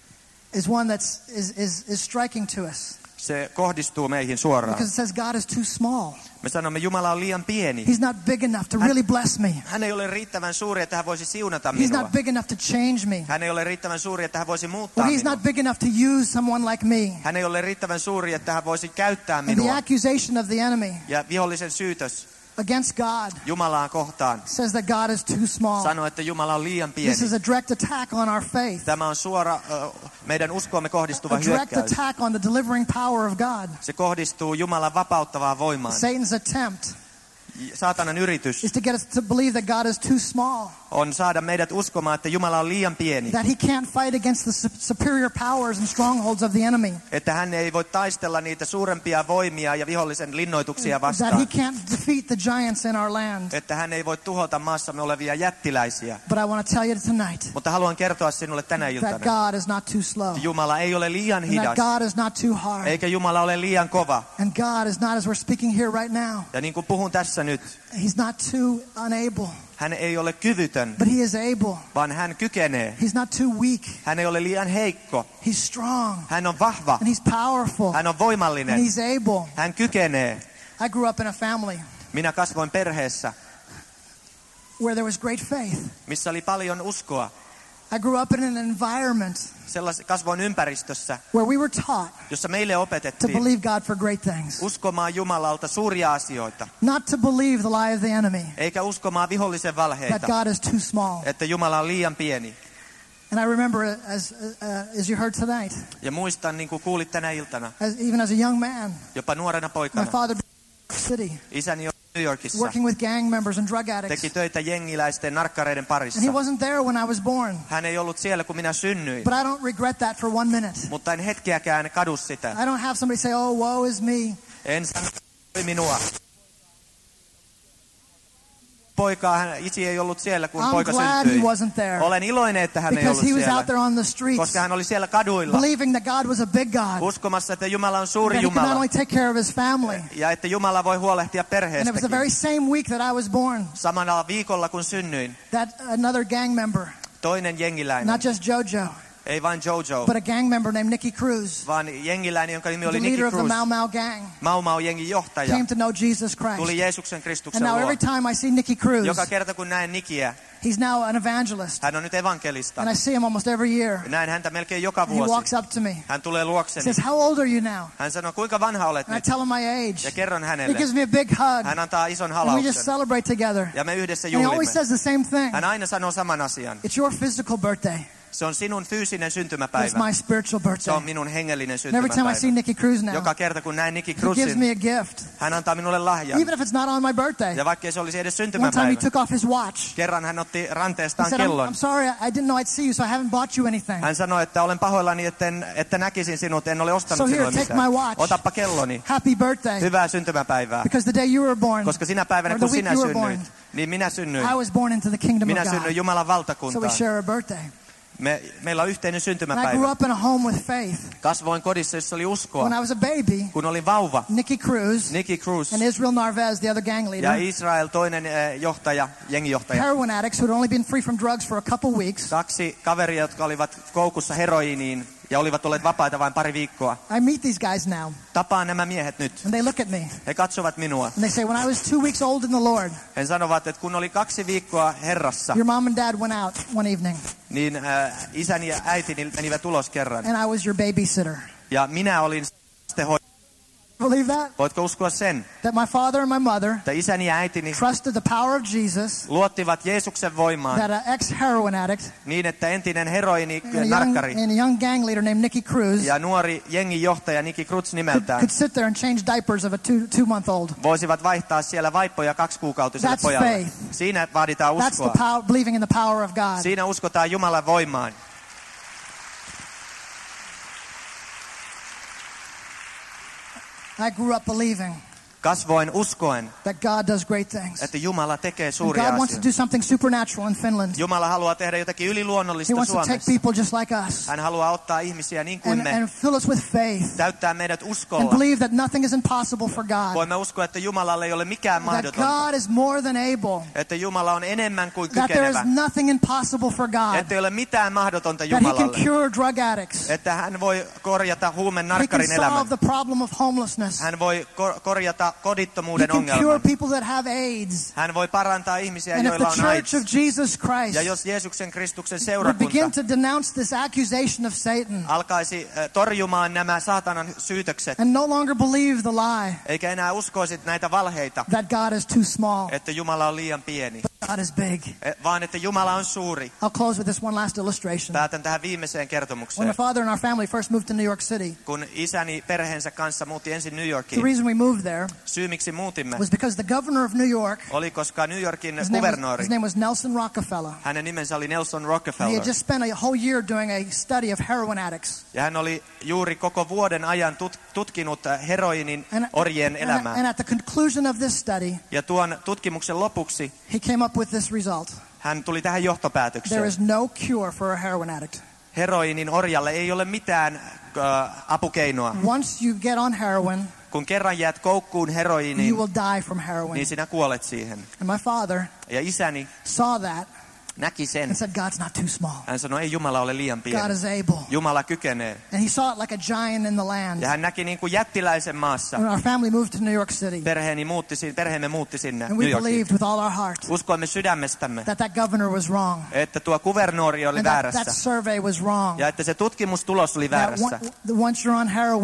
Speaker 2: is one that is, is, is striking to us.
Speaker 1: se kohdistuu meihin suoraan.
Speaker 2: Because it says God is too small.
Speaker 1: Me sanomme, Jumala on liian pieni.
Speaker 2: He's not big enough to really bless me.
Speaker 1: Hän ei ole riittävän suuri, että hän voisi siunata
Speaker 2: He's
Speaker 1: minua.
Speaker 2: not big enough to change me.
Speaker 1: Hän ei ole riittävän suuri, että hän voisi muuttaa
Speaker 2: Or He's
Speaker 1: minua.
Speaker 2: not big enough to use someone like me.
Speaker 1: Hän ei ole riittävän suuri, että hän voisi käyttää
Speaker 2: And the
Speaker 1: minua.
Speaker 2: accusation of the enemy
Speaker 1: Ja vihollisen syytös
Speaker 2: against God
Speaker 1: Jumalaa kohtaan
Speaker 2: says that God is too small.
Speaker 1: sanoo, että Jumala on liian
Speaker 2: This
Speaker 1: pieni.
Speaker 2: is a direct attack on our faith.
Speaker 1: Tämä on suora uh, meidän uskoomme kohdistuva
Speaker 2: A direct
Speaker 1: hyökkäys.
Speaker 2: attack on the delivering power of God.
Speaker 1: Se kohdistuu Jumalan vapauttavaan voimaan.
Speaker 2: Satan's attempt
Speaker 1: Saatanan yritys
Speaker 2: is to get us to believe that God is too small,
Speaker 1: on saada meidät uskomaan, että Jumala on liian pieni.
Speaker 2: that He can't fight against the su- superior powers and strongholds of the enemy,
Speaker 1: Että hän ei voi taistella niitä suurempia voimia ja vihollisen linnoituksia
Speaker 2: that He
Speaker 1: vastaan.
Speaker 2: can't defeat the giants in our land.
Speaker 1: Että hän ei voi tuhota maassamme olevia jättiläisiä.
Speaker 2: But I want to tell you tonight
Speaker 1: Mutta haluan kertoa sinulle tänä
Speaker 2: that
Speaker 1: iltana.
Speaker 2: God is not too slow,
Speaker 1: Jumala ei ole liian
Speaker 2: and that
Speaker 1: hidas.
Speaker 2: God is not too hard,
Speaker 1: Eikä Jumala ole liian kova.
Speaker 2: and God is not, as we're speaking here right now,
Speaker 1: Ja niin kuin puhun tässä nyt,
Speaker 2: He's not too unable,
Speaker 1: hän ei ole kyvytön,
Speaker 2: but He is able.
Speaker 1: vaan hän kykenee.
Speaker 2: He's not too weak.
Speaker 1: Hän ei ole liian heikko.
Speaker 2: He's strong,
Speaker 1: Hän on vahva.
Speaker 2: and He's powerful,
Speaker 1: Hän on
Speaker 2: and
Speaker 1: voimallinen.
Speaker 2: He's able.
Speaker 1: Hän kykenee.
Speaker 2: I grew up in a family
Speaker 1: Minä kasvoin perheessä,
Speaker 2: where there was great faith.
Speaker 1: missä oli paljon uskoa.
Speaker 2: I grew up in an environment
Speaker 1: Sellais, kasvoin ympäristössä,
Speaker 2: where we were taught
Speaker 1: jossa meille
Speaker 2: to
Speaker 1: opetettiin
Speaker 2: believe God for great things,
Speaker 1: uskomaan Jumalalta suuria asioita,
Speaker 2: not to believe the lie of the enemy,
Speaker 1: eikä uskomaan vihollisen
Speaker 2: that
Speaker 1: valheita,
Speaker 2: God is too small.
Speaker 1: että Jumala on liian pieni.
Speaker 2: And I remember, as uh, as you heard tonight,
Speaker 1: Ja muistan, niin kuin kuulit tänä iltana,
Speaker 2: as, even as a young man,
Speaker 1: jopa nuorena
Speaker 2: my
Speaker 1: poikana,
Speaker 2: father city,
Speaker 1: isäni oli New Yorkissa.
Speaker 2: working with gang members and drug
Speaker 1: Teki
Speaker 2: addicts.
Speaker 1: töitä jengiläisten narkkareiden parissa.
Speaker 2: And he wasn't there when I was born.
Speaker 1: Hän ei ollut siellä, kun minä synnyin.
Speaker 2: But I don't regret that for one minute.
Speaker 1: Mutta en hetkeäkään kadu sitä.
Speaker 2: I don't have somebody say, oh, woe is me.
Speaker 1: En sano minua. Poika, hän, isi ei ollut siellä, kun
Speaker 2: I'm
Speaker 1: poika
Speaker 2: glad he
Speaker 1: syntyi.
Speaker 2: wasn't there.
Speaker 1: Olen iloinen, että hän ei
Speaker 2: Because
Speaker 1: ollut
Speaker 2: he was
Speaker 1: siellä.
Speaker 2: out there on the streets,
Speaker 1: Koska hän oli siellä kaduilla.
Speaker 2: believing that God was a big God.
Speaker 1: Uskomassa, että Jumala on suuri
Speaker 2: That he could not
Speaker 1: Jumala.
Speaker 2: only take care of his family.
Speaker 1: Ja että Jumala voi huolehtia
Speaker 2: And it was the
Speaker 1: perheestäkin.
Speaker 2: very same week that I was born.
Speaker 1: Samalla viikolla, kun synnyin,
Speaker 2: That another gang member,
Speaker 1: toinen jengiläinen,
Speaker 2: not just JoJo,
Speaker 1: ei vain Jojo,
Speaker 2: but a gang member named Nicky Cruz,
Speaker 1: vaan jengiläinen, jonka nimi
Speaker 2: the
Speaker 1: oli Nicky
Speaker 2: leader of the
Speaker 1: Cruz,
Speaker 2: Mau Mau gang,
Speaker 1: Mau Mau jengin johtaja,
Speaker 2: came to know Jesus
Speaker 1: tuli
Speaker 2: Christ.
Speaker 1: Jeesuksen
Speaker 2: And
Speaker 1: Kristuksen
Speaker 2: now
Speaker 1: luo.
Speaker 2: every time I see Nicky Cruz,
Speaker 1: Joka kerta, kun näen Nikiä,
Speaker 2: he's now an evangelist.
Speaker 1: hän on nyt evankelista.
Speaker 2: And I see him almost every year.
Speaker 1: Näen häntä melkein joka
Speaker 2: He walks
Speaker 1: vuosi.
Speaker 2: up to me.
Speaker 1: Hän tulee
Speaker 2: He
Speaker 1: luokseni.
Speaker 2: says, how old are you now?
Speaker 1: Hän sanoo, kuinka vanha olet
Speaker 2: And I
Speaker 1: nyt?
Speaker 2: tell him my
Speaker 1: Ja
Speaker 2: age.
Speaker 1: kerron
Speaker 2: He
Speaker 1: hänelle.
Speaker 2: gives me a big hug.
Speaker 1: Hän antaa ison
Speaker 2: And we just
Speaker 1: halauksen.
Speaker 2: celebrate together.
Speaker 1: Ja me yhdessä
Speaker 2: And he always
Speaker 1: juhlimme.
Speaker 2: says the same thing.
Speaker 1: Hän aina sanoo saman asian.
Speaker 2: It's your physical birthday.
Speaker 1: Se on sinun fyysinen
Speaker 2: But it's
Speaker 1: syntymäpäivä.
Speaker 2: my spiritual
Speaker 1: Se
Speaker 2: birthday.
Speaker 1: on minun hengellinen
Speaker 2: And every time I see
Speaker 1: syntymäpäivä.
Speaker 2: Nicky Cruz now,
Speaker 1: Joka kerta, kun näen Nicky
Speaker 2: he gives
Speaker 1: Cruzin,
Speaker 2: me a gift.
Speaker 1: hän antaa minulle lahjan.
Speaker 2: Even if it's not on my birthday.
Speaker 1: Ja vaikkei se olisi edes
Speaker 2: One time he
Speaker 1: syntymäpäivä.
Speaker 2: took off his watch.
Speaker 1: Kerran hän otti
Speaker 2: He
Speaker 1: ranteestaan
Speaker 2: said, I'm,
Speaker 1: kellon.
Speaker 2: I'm sorry, I didn't know I'd see you, so I haven't bought you anything.
Speaker 1: Hän sanoi, että olen pahoillani, etten, että näkisin sinut, en ole
Speaker 2: So
Speaker 1: ostanut
Speaker 2: here,
Speaker 1: sinulle
Speaker 2: take my
Speaker 1: mitään.
Speaker 2: watch.
Speaker 1: Otappa kelloni.
Speaker 2: Happy birthday.
Speaker 1: Hyvää syntymäpäivää.
Speaker 2: Because the day you were born,
Speaker 1: Koska sinä päivänä,
Speaker 2: or
Speaker 1: kun
Speaker 2: the week
Speaker 1: sinä
Speaker 2: you were
Speaker 1: synnyit,
Speaker 2: born,
Speaker 1: niin minä synnyin.
Speaker 2: I was born into the kingdom of
Speaker 1: Minä
Speaker 2: God.
Speaker 1: synnyin Jumalan
Speaker 2: So we
Speaker 1: valtakuntaan.
Speaker 2: share a birthday.
Speaker 1: Me, meillä on yhteinen
Speaker 2: And I grew
Speaker 1: syntymäpäivä.
Speaker 2: up in a home with faith.
Speaker 1: Kasvoin kodissa, jossa oli uskoa.
Speaker 2: When I was a baby,
Speaker 1: Kun olin vauva,
Speaker 2: Nicky Cruz
Speaker 1: Nicky Cruz
Speaker 2: and Israel Narvez, the other gang
Speaker 1: ja
Speaker 2: leader,
Speaker 1: Israel, toinen eh, johtaja, jengijohtaja.
Speaker 2: heroin addicts who had only been free from drugs for a couple weeks.
Speaker 1: Kaksi kaveria, jotka olivat koukussa heroiniin ja olivat olleet vapaita vain pari viikkoa.
Speaker 2: I meet these guys now,
Speaker 1: Tapaan nämä miehet nyt.
Speaker 2: and they look at me,
Speaker 1: He katsovat minua.
Speaker 2: and they say, when I was two weeks old in the Lord,
Speaker 1: He sanovat, että kun oli kaksi viikkoa Herrassa,
Speaker 2: your mom and dad went out one evening,
Speaker 1: niin äh, isäni ja äitini menivät ulos kerran.
Speaker 2: and I was your babysitter.
Speaker 1: Ja minä olin lastenhoitaja.
Speaker 2: Believe that?
Speaker 1: Voitko uskoa sen,
Speaker 2: That my father and my mother
Speaker 1: että isäni ja äitini
Speaker 2: trusted the power of Jesus,
Speaker 1: luottivat Jeesuksen voimaan
Speaker 2: that an ex-heroin addict
Speaker 1: niin, että entinen heroini,
Speaker 2: and a, young,
Speaker 1: narkkari
Speaker 2: and a young gang leader named Nicky Cruz
Speaker 1: ja nuori jengin johtaja Nicky Cruz
Speaker 2: could,
Speaker 1: nimeltään
Speaker 2: could sit there and change diapers of a two, two-month-old.
Speaker 1: voisivat vaihtaa siellä vaippoja kaksikuukautiselle
Speaker 2: That's
Speaker 1: pojalle.
Speaker 2: faith.
Speaker 1: Siinä vaaditaan
Speaker 2: That's
Speaker 1: uskoa.
Speaker 2: the power, believing in the power of God.
Speaker 1: Siinä uskotaan Jumalan voimaan.
Speaker 2: I grew up believing
Speaker 1: Kasvoin uskoen,
Speaker 2: that God does great things.
Speaker 1: että Jumala tekee
Speaker 2: And
Speaker 1: suuria
Speaker 2: God wants to
Speaker 1: asioita.
Speaker 2: do something supernatural in Finland.
Speaker 1: Jumala haluaa tehdä jotakin
Speaker 2: He
Speaker 1: yliluonnollista
Speaker 2: wants to take
Speaker 1: Suomessa.
Speaker 2: people just like us
Speaker 1: Hän haluaa ottaa ihmisiä niin kuin
Speaker 2: and,
Speaker 1: me,
Speaker 2: and fill us with faith
Speaker 1: täyttää meidät
Speaker 2: and
Speaker 1: uskolla.
Speaker 2: believe that nothing is impossible for God.
Speaker 1: Voimme uskoa, että Jumalalla ei ole mikään
Speaker 2: That
Speaker 1: mahdotonta.
Speaker 2: God is more than able.
Speaker 1: Että Jumala on enemmän kuin
Speaker 2: That there is
Speaker 1: kykenevä.
Speaker 2: nothing impossible for God.
Speaker 1: Että ei ole mitään mahdotonta
Speaker 2: That He can
Speaker 1: Jumalalle.
Speaker 2: cure drug addicts.
Speaker 1: Että hän voi korjata huumen
Speaker 2: He can
Speaker 1: narkkarin
Speaker 2: solve
Speaker 1: elämän.
Speaker 2: the problem of homelessness.
Speaker 1: Hän voi kor- korjata
Speaker 2: He
Speaker 1: kodittomuuden
Speaker 2: can cure
Speaker 1: ongelman.
Speaker 2: people that have AIDS.
Speaker 1: Hän voi parantaa ihmisiä,
Speaker 2: And if
Speaker 1: joilla
Speaker 2: the
Speaker 1: on
Speaker 2: Church of
Speaker 1: AIDS.
Speaker 2: Jesus
Speaker 1: Ja
Speaker 2: Christ
Speaker 1: jos Jeesuksen Kristuksen
Speaker 2: would
Speaker 1: seurakunta
Speaker 2: begin to denounce this accusation of Satan
Speaker 1: alkaisi äh, torjumaan nämä saatanan syytökset,
Speaker 2: and no longer believe the lie
Speaker 1: eikä enää uskoisi näitä valheita,
Speaker 2: that God is too small,
Speaker 1: että Jumala on liian pieni,
Speaker 2: God is big.
Speaker 1: eh, vaan että Jumala on suuri.
Speaker 2: I'll close with this one last illustration.
Speaker 1: Päätän tähän viimeiseen
Speaker 2: When
Speaker 1: kertomukseen.
Speaker 2: my father and our family first moved to New York City,
Speaker 1: Kun isäni perheensä kanssa muutti ensin New
Speaker 2: the
Speaker 1: Yorkiin,
Speaker 2: reason we moved there
Speaker 1: syy miksi muutimme
Speaker 2: was because the governor of New York,
Speaker 1: oli, koska New Yorkin
Speaker 2: his name was,
Speaker 1: kuvernööri,
Speaker 2: his name was Nelson Rockefeller.
Speaker 1: hänen nimensä oli Nelson
Speaker 2: And he
Speaker 1: Rockefeller,
Speaker 2: had just spent a whole year doing a study of heroin addicts.
Speaker 1: ja hän oli juuri koko vuoden ajan tut- tutkinut äh, heroinin
Speaker 2: And,
Speaker 1: orjien
Speaker 2: and, and
Speaker 1: elämää.
Speaker 2: at the conclusion of this study,
Speaker 1: Ja tuon tutkimuksen lopuksi
Speaker 2: he came up with this result.
Speaker 1: hän tuli tähän
Speaker 2: There
Speaker 1: johtopäätökseen.
Speaker 2: is no cure for a heroin addict.
Speaker 1: Heroinin orjalle ei ole mitään äh, apukeinoa.
Speaker 2: Once you get on heroin,
Speaker 1: Kun kerran jäät koukkuun
Speaker 2: you
Speaker 1: heroiniin,
Speaker 2: will die from heroin.
Speaker 1: niin sinä kuolet siihen.
Speaker 2: And my father
Speaker 1: Ja isäni
Speaker 2: saw that
Speaker 1: näki sen.
Speaker 2: and said, God's not too small.
Speaker 1: Hän sanoi, ei Jumala ole liian
Speaker 2: God
Speaker 1: pieni.
Speaker 2: is able.
Speaker 1: Jumala kykenee.
Speaker 2: And he saw it like a giant in the land.
Speaker 1: Ja hän näki niin kuin jättiläisen maassa.
Speaker 2: When our family moved to New York City,
Speaker 1: Perheeni muutti, si- perheemme muutti sinne
Speaker 2: and
Speaker 1: New
Speaker 2: we
Speaker 1: Yorkiin.
Speaker 2: believed with all our heart
Speaker 1: Uskoimme sydämestämme,
Speaker 2: that that governor was wrong,
Speaker 1: että tuo kuvernööri oli
Speaker 2: and that,
Speaker 1: väärässä.
Speaker 2: that survey was wrong.
Speaker 1: Ja että se tutkimustulos oli
Speaker 2: That
Speaker 1: väärässä.
Speaker 2: one, once you're on heroin,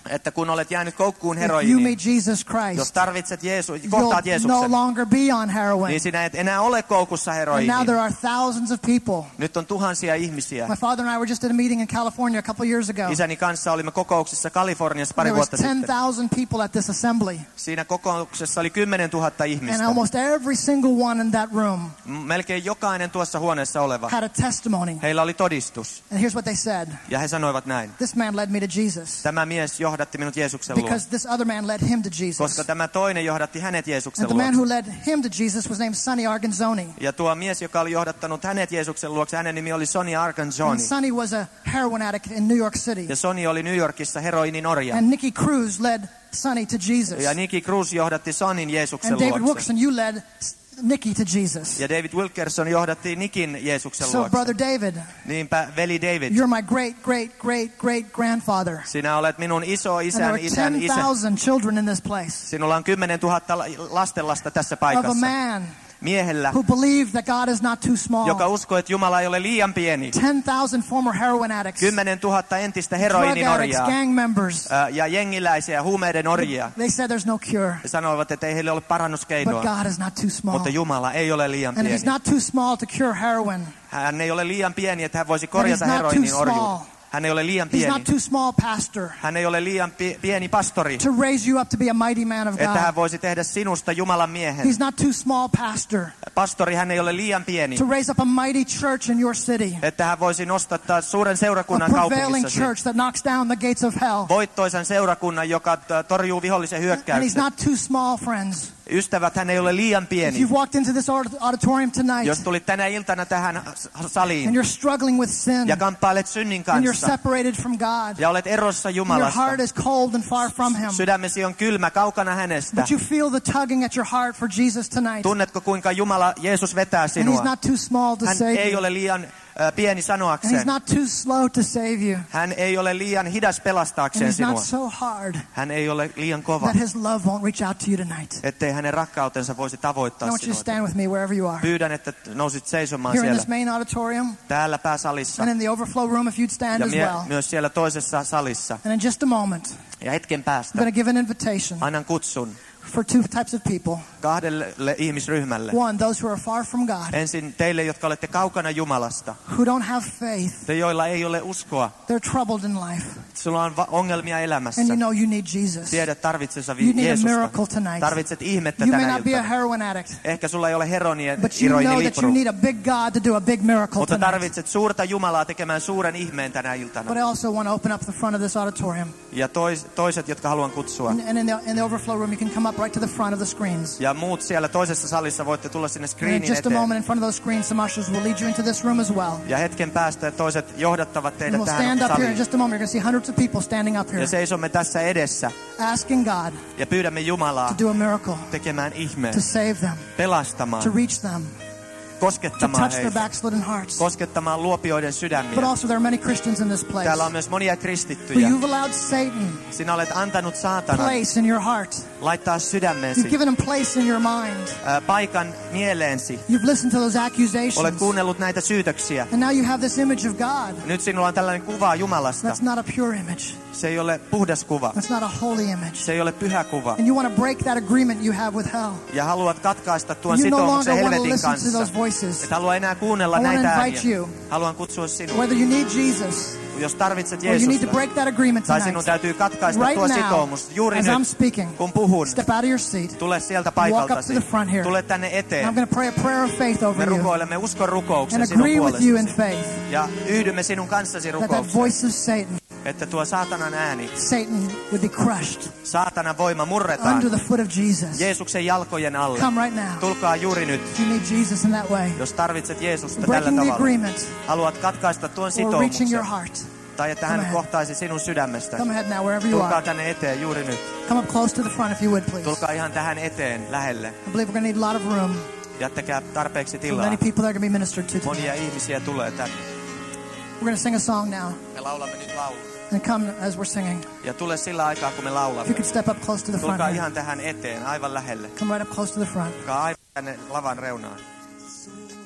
Speaker 1: että kun olet jäänyt koukkuun
Speaker 2: if you
Speaker 1: heroiniin,
Speaker 2: meet Jesus
Speaker 1: jos
Speaker 2: Christ,
Speaker 1: tarvitset Jeesu, kohtaat
Speaker 2: you'll
Speaker 1: Jeesuksen,
Speaker 2: no longer be on heroin.
Speaker 1: niin sinä et enää ole koukussa
Speaker 2: And now
Speaker 1: heroiniin.
Speaker 2: there are thousands of people.
Speaker 1: Nyt on tuhansia ihmisiä.
Speaker 2: My father and I were just at a meeting in California a couple years ago.
Speaker 1: Isäni kanssa olimme kokouksessa Kaliforniassa pari
Speaker 2: There was
Speaker 1: vuotta
Speaker 2: ten
Speaker 1: sitten.
Speaker 2: thousand people at this assembly.
Speaker 1: Siinä kokouksessa oli kymmenen tuhatta
Speaker 2: And
Speaker 1: ihmistä.
Speaker 2: almost every single one in that room
Speaker 1: Melkein jokainen tuossa huoneessa oleva.
Speaker 2: had a testimony.
Speaker 1: Heillä oli todistus.
Speaker 2: And here's what they said.
Speaker 1: Ja he sanoivat näin.
Speaker 2: This man led me to Jesus.
Speaker 1: Tämä mies johdatti minut Jeesuksen luo.
Speaker 2: Because this other man led him to Jesus.
Speaker 1: Koska tämä toinen johdatti hänet Jeesuksen
Speaker 2: And the man
Speaker 1: luo.
Speaker 2: who led him to Jesus was named Sonny Arganzoni.
Speaker 1: Ja tuo mies, joka oli johdattanut hänet Jeesuksen luokse, hänen nimi oli Sonny
Speaker 2: And
Speaker 1: Arganzoni.
Speaker 2: Sonny was a heroin addict in New York City.
Speaker 1: Ja Sonny oli New Yorkissa heroinin orja.
Speaker 2: And Nicky Cruz led Sonny to Jesus.
Speaker 1: Ja Nicky Cruz johdatti Sonin Jeesuksen
Speaker 2: And David
Speaker 1: luokse.
Speaker 2: Wilkerson, you led Nicky to Jesus.
Speaker 1: Ja David Wilkerson johdatti Nikin Jeesuksen
Speaker 2: So
Speaker 1: luokse.
Speaker 2: brother David,
Speaker 1: Niinpä veli David,
Speaker 2: you're my great, great, great, great grandfather.
Speaker 1: sinä olet minun iso
Speaker 2: And there
Speaker 1: isän
Speaker 2: are
Speaker 1: isän
Speaker 2: ten
Speaker 1: isä.
Speaker 2: thousand children in this place
Speaker 1: Sinulla on kymmenen tuhatta lastenlasta tässä
Speaker 2: of a
Speaker 1: paikassa.
Speaker 2: man
Speaker 1: Miehellä,
Speaker 2: who believed that God is not too small.
Speaker 1: joka uskoo, että Jumala ei ole liian pieni.
Speaker 2: ten thousand former heroin addicts,
Speaker 1: Kymmenen tuhatta entistä
Speaker 2: drug
Speaker 1: heroinin
Speaker 2: addicts,
Speaker 1: orjaa
Speaker 2: gang members.
Speaker 1: ää, ja jengiläisiä, huumeiden orjia.
Speaker 2: They said there's no cure.
Speaker 1: He sanoivat, että ei heille ole
Speaker 2: But
Speaker 1: parannuskeinoa.
Speaker 2: God is not too small.
Speaker 1: Mutta Jumala ei ole liian
Speaker 2: And
Speaker 1: pieni.
Speaker 2: he's not too small to cure heroin.
Speaker 1: Hän ei ole liian pieni, että hän voisi korjata
Speaker 2: And he's not
Speaker 1: heroinin
Speaker 2: too
Speaker 1: orjuutta.
Speaker 2: small.
Speaker 1: Hän ei ole liian
Speaker 2: He's
Speaker 1: pieni.
Speaker 2: not too small, pastor,
Speaker 1: Hän ei ole liian pi- pieni pastori,
Speaker 2: to raise you up to be a mighty man of
Speaker 1: että
Speaker 2: God.
Speaker 1: hän voisi tehdä sinusta Jumalan miehen.
Speaker 2: He's not too small, pastor,
Speaker 1: Pastori, hän ei ole liian pieni,
Speaker 2: to raise up a mighty church in your city.
Speaker 1: että hän voisi nostattaa suuren
Speaker 2: A
Speaker 1: seurakunnan
Speaker 2: prevailing
Speaker 1: kaupungissasi.
Speaker 2: church that knocks down the gates of hell.
Speaker 1: Voittoisan seurakunnan, joka t- torjuu vihollisen
Speaker 2: And he's
Speaker 1: hyökkäyksen.
Speaker 2: not too small, friends.
Speaker 1: Ystävät, hän ei ole liian
Speaker 2: If
Speaker 1: pieni.
Speaker 2: you've walked into this aud- auditorium tonight
Speaker 1: Jos tulit tänä iltana tähän s-
Speaker 2: and
Speaker 1: saliin
Speaker 2: you're struggling with sin
Speaker 1: ja kamppailet synnin
Speaker 2: and you're
Speaker 1: kanssa
Speaker 2: separated from God,
Speaker 1: ja olet erossa
Speaker 2: and your
Speaker 1: Jumalasta,
Speaker 2: heart is cold and far from Him,
Speaker 1: sydämesi on kylmä kaukana hänestä.
Speaker 2: but you feel the tugging at your heart for Jesus tonight,
Speaker 1: Tunnetko, kuinka Jumala, Jeesus vetää
Speaker 2: and He's
Speaker 1: sinua?
Speaker 2: not too small to
Speaker 1: Hän
Speaker 2: save
Speaker 1: ei
Speaker 2: you,
Speaker 1: ole liian äh, pieni
Speaker 2: and He's
Speaker 1: sanoakseen.
Speaker 2: not too slow to save you,
Speaker 1: Hän ei ole liian hidas
Speaker 2: and
Speaker 1: pelastaakseen
Speaker 2: He's not
Speaker 1: sinua.
Speaker 2: so hard
Speaker 1: Hän ei ole liian kova,
Speaker 2: that His love won't reach out to you tonight.
Speaker 1: ettei hänen rakkautensa voisi
Speaker 2: I
Speaker 1: tavoittaa
Speaker 2: want you to
Speaker 1: sinua.
Speaker 2: stand with me wherever you are.
Speaker 1: Pyydän, että nousit seisomaan
Speaker 2: Here in
Speaker 1: siellä,
Speaker 2: this main auditorium
Speaker 1: täällä pääsalissa
Speaker 2: and in the overflow room if you'd stand
Speaker 1: ja
Speaker 2: as
Speaker 1: mie-
Speaker 2: well.
Speaker 1: myös siellä toisessa salissa.
Speaker 2: And in just a moment,
Speaker 1: Ja hetken
Speaker 2: I'm
Speaker 1: päästä
Speaker 2: going to give an invitation
Speaker 1: annan kutsun
Speaker 2: for two types of people.
Speaker 1: kahdelle ihmisryhmälle.
Speaker 2: One, those who are far from God,
Speaker 1: Ensin teille, jotka olette kaukana Jumalasta,
Speaker 2: who don't have faith.
Speaker 1: te joilla ei ole uskoa.
Speaker 2: They're troubled in life.
Speaker 1: Sulla on va- ongelmia elämässä.
Speaker 2: And you know you need Jesus.
Speaker 1: Tiedät tarvitsensa
Speaker 2: You
Speaker 1: vi-
Speaker 2: need a
Speaker 1: Jeesusta.
Speaker 2: miracle tonight.
Speaker 1: Tarvitset ihmettä
Speaker 2: You may
Speaker 1: tänä
Speaker 2: not be a
Speaker 1: iltana.
Speaker 2: heroin addict,
Speaker 1: Ehkä sulla ei ole heronia,
Speaker 2: but you
Speaker 1: heroini
Speaker 2: know that you
Speaker 1: lipru.
Speaker 2: need a big God to do a big miracle
Speaker 1: Mutta
Speaker 2: tonight.
Speaker 1: tarvitset suurta Jumalaa tekemään suuren ihmeen tänä iltana.
Speaker 2: But I also want to open up the front of this auditorium.
Speaker 1: Ja tois, toiset, jotka haluan kutsua.
Speaker 2: And, and in, the, in the overflow room, you can come up right to the front of the screens.
Speaker 1: Ja muut siellä toisessa salissa voitte tulla sinne
Speaker 2: And in
Speaker 1: screenin
Speaker 2: just a
Speaker 1: eteen.
Speaker 2: moment, in front of those screens, some ushers will lead you into this room as well.
Speaker 1: Ja hetken päästä toiset johdattavat
Speaker 2: And
Speaker 1: teidät
Speaker 2: we'll
Speaker 1: tähän
Speaker 2: stand up here in
Speaker 1: saliin.
Speaker 2: just a moment. You're going to see hundreds of people standing up here,
Speaker 1: Ja seisomme tässä edessä
Speaker 2: asking God
Speaker 1: ja pyydämme Jumalaa
Speaker 2: to do a miracle,
Speaker 1: tekemään ihmeen,
Speaker 2: to save them,
Speaker 1: pelastamaan,
Speaker 2: to reach them, to
Speaker 1: koskettamaan
Speaker 2: touch their
Speaker 1: heitä,
Speaker 2: backslidden hearts.
Speaker 1: koskettamaan luopioiden
Speaker 2: But
Speaker 1: sydämiä.
Speaker 2: also, there are many Christians in this place
Speaker 1: Täällä on myös monia
Speaker 2: who
Speaker 1: kristittyjä.
Speaker 2: you've allowed Satan
Speaker 1: Sinä olet antanut saatanan
Speaker 2: place in your heart.
Speaker 1: laittaa
Speaker 2: You've
Speaker 1: sydämeesi,
Speaker 2: given him place in your mind.
Speaker 1: ää, paikan mieleesi.
Speaker 2: You've listened to those
Speaker 1: Olet
Speaker 2: accusations.
Speaker 1: kuunnellut näitä syytöksiä.
Speaker 2: And now you have this image of God.
Speaker 1: Nyt sinulla on tällainen kuva Jumalasta.
Speaker 2: That's not a pure image.
Speaker 1: Se ei ole puhdas kuva.
Speaker 2: That's not a holy image.
Speaker 1: Se ei ole pyhä kuva.
Speaker 2: And you want to break that agreement you have with hell.
Speaker 1: Ja haluat katkaista tuon
Speaker 2: You no
Speaker 1: sitoumuksen
Speaker 2: longer want to
Speaker 1: helvetin
Speaker 2: listen to
Speaker 1: kanssa.
Speaker 2: those voices.
Speaker 1: Et halua enää kuunnella
Speaker 2: I wanna
Speaker 1: näitä
Speaker 2: invite
Speaker 1: ääniä.
Speaker 2: you.
Speaker 1: Haluan kutsua sinua.
Speaker 2: Whether you need Jesus
Speaker 1: Jos tarvitset
Speaker 2: or you need to
Speaker 1: Jeesusta,
Speaker 2: break that agreement
Speaker 1: tai sinun
Speaker 2: tonight,
Speaker 1: täytyy katkaista
Speaker 2: right
Speaker 1: tuo
Speaker 2: now,
Speaker 1: sitoumus juuri
Speaker 2: as I'm
Speaker 1: nyt,
Speaker 2: speaking,
Speaker 1: kun puhun.
Speaker 2: step out of your seat.
Speaker 1: Tule sieltä
Speaker 2: Walk up
Speaker 1: paikaltasi.
Speaker 2: to the front here.
Speaker 1: Tule tänne
Speaker 2: And I'm
Speaker 1: eteen.
Speaker 2: going to pray a prayer of faith
Speaker 1: Me
Speaker 2: over you
Speaker 1: rukoilemme uskon
Speaker 2: and
Speaker 1: rukouksen sinun
Speaker 2: agree with you in
Speaker 1: puolestasi.
Speaker 2: faith
Speaker 1: Ja yhdymme sinun kanssasi
Speaker 2: that that
Speaker 1: rukoukseen.
Speaker 2: voice of Satan,
Speaker 1: Että tuo saatanan ääni,
Speaker 2: Satan would be crushed
Speaker 1: saatanan voima murretaan
Speaker 2: under the foot of Jesus.
Speaker 1: Jeesuksen jalkojen alle.
Speaker 2: Come right now.
Speaker 1: Tulkaa juuri nyt.
Speaker 2: You need Jesus in that way.
Speaker 1: Jos tarvitset Jeesusta tällä
Speaker 2: Breaking the
Speaker 1: tavalla.
Speaker 2: agreement
Speaker 1: Haluat katkaista tuon
Speaker 2: or reaching your
Speaker 1: sitoumuksen.
Speaker 2: heart.
Speaker 1: Tai että
Speaker 2: Come
Speaker 1: hän
Speaker 2: ahead.
Speaker 1: kohtaisi sinun sydämestä.
Speaker 2: Come ahead now, wherever you
Speaker 1: Tulkaa
Speaker 2: are.
Speaker 1: tänne eteen juuri nyt.
Speaker 2: Come up close to the front if you would, please.
Speaker 1: Tulkaa ihan tähän eteen, lähelle.
Speaker 2: I believe we're going to need a lot of room.
Speaker 1: Jättäkää tarpeeksi tilaa.
Speaker 2: Many people that are going to be ministered to
Speaker 1: Monia
Speaker 2: today.
Speaker 1: ihmisiä tulee tänne.
Speaker 2: We're going to sing a song now.
Speaker 1: Me laulamme nyt laulun.
Speaker 2: And come as we're singing.
Speaker 1: Ja tule sillä aikaa, kun me
Speaker 2: If you
Speaker 1: laulamme.
Speaker 2: could step up close to the front.
Speaker 1: Tulkaa
Speaker 2: here.
Speaker 1: ihan tähän eteen, aivan lähelle.
Speaker 2: Come right up close to the front.
Speaker 1: Tulkaa aivan tänne lavan reunaan.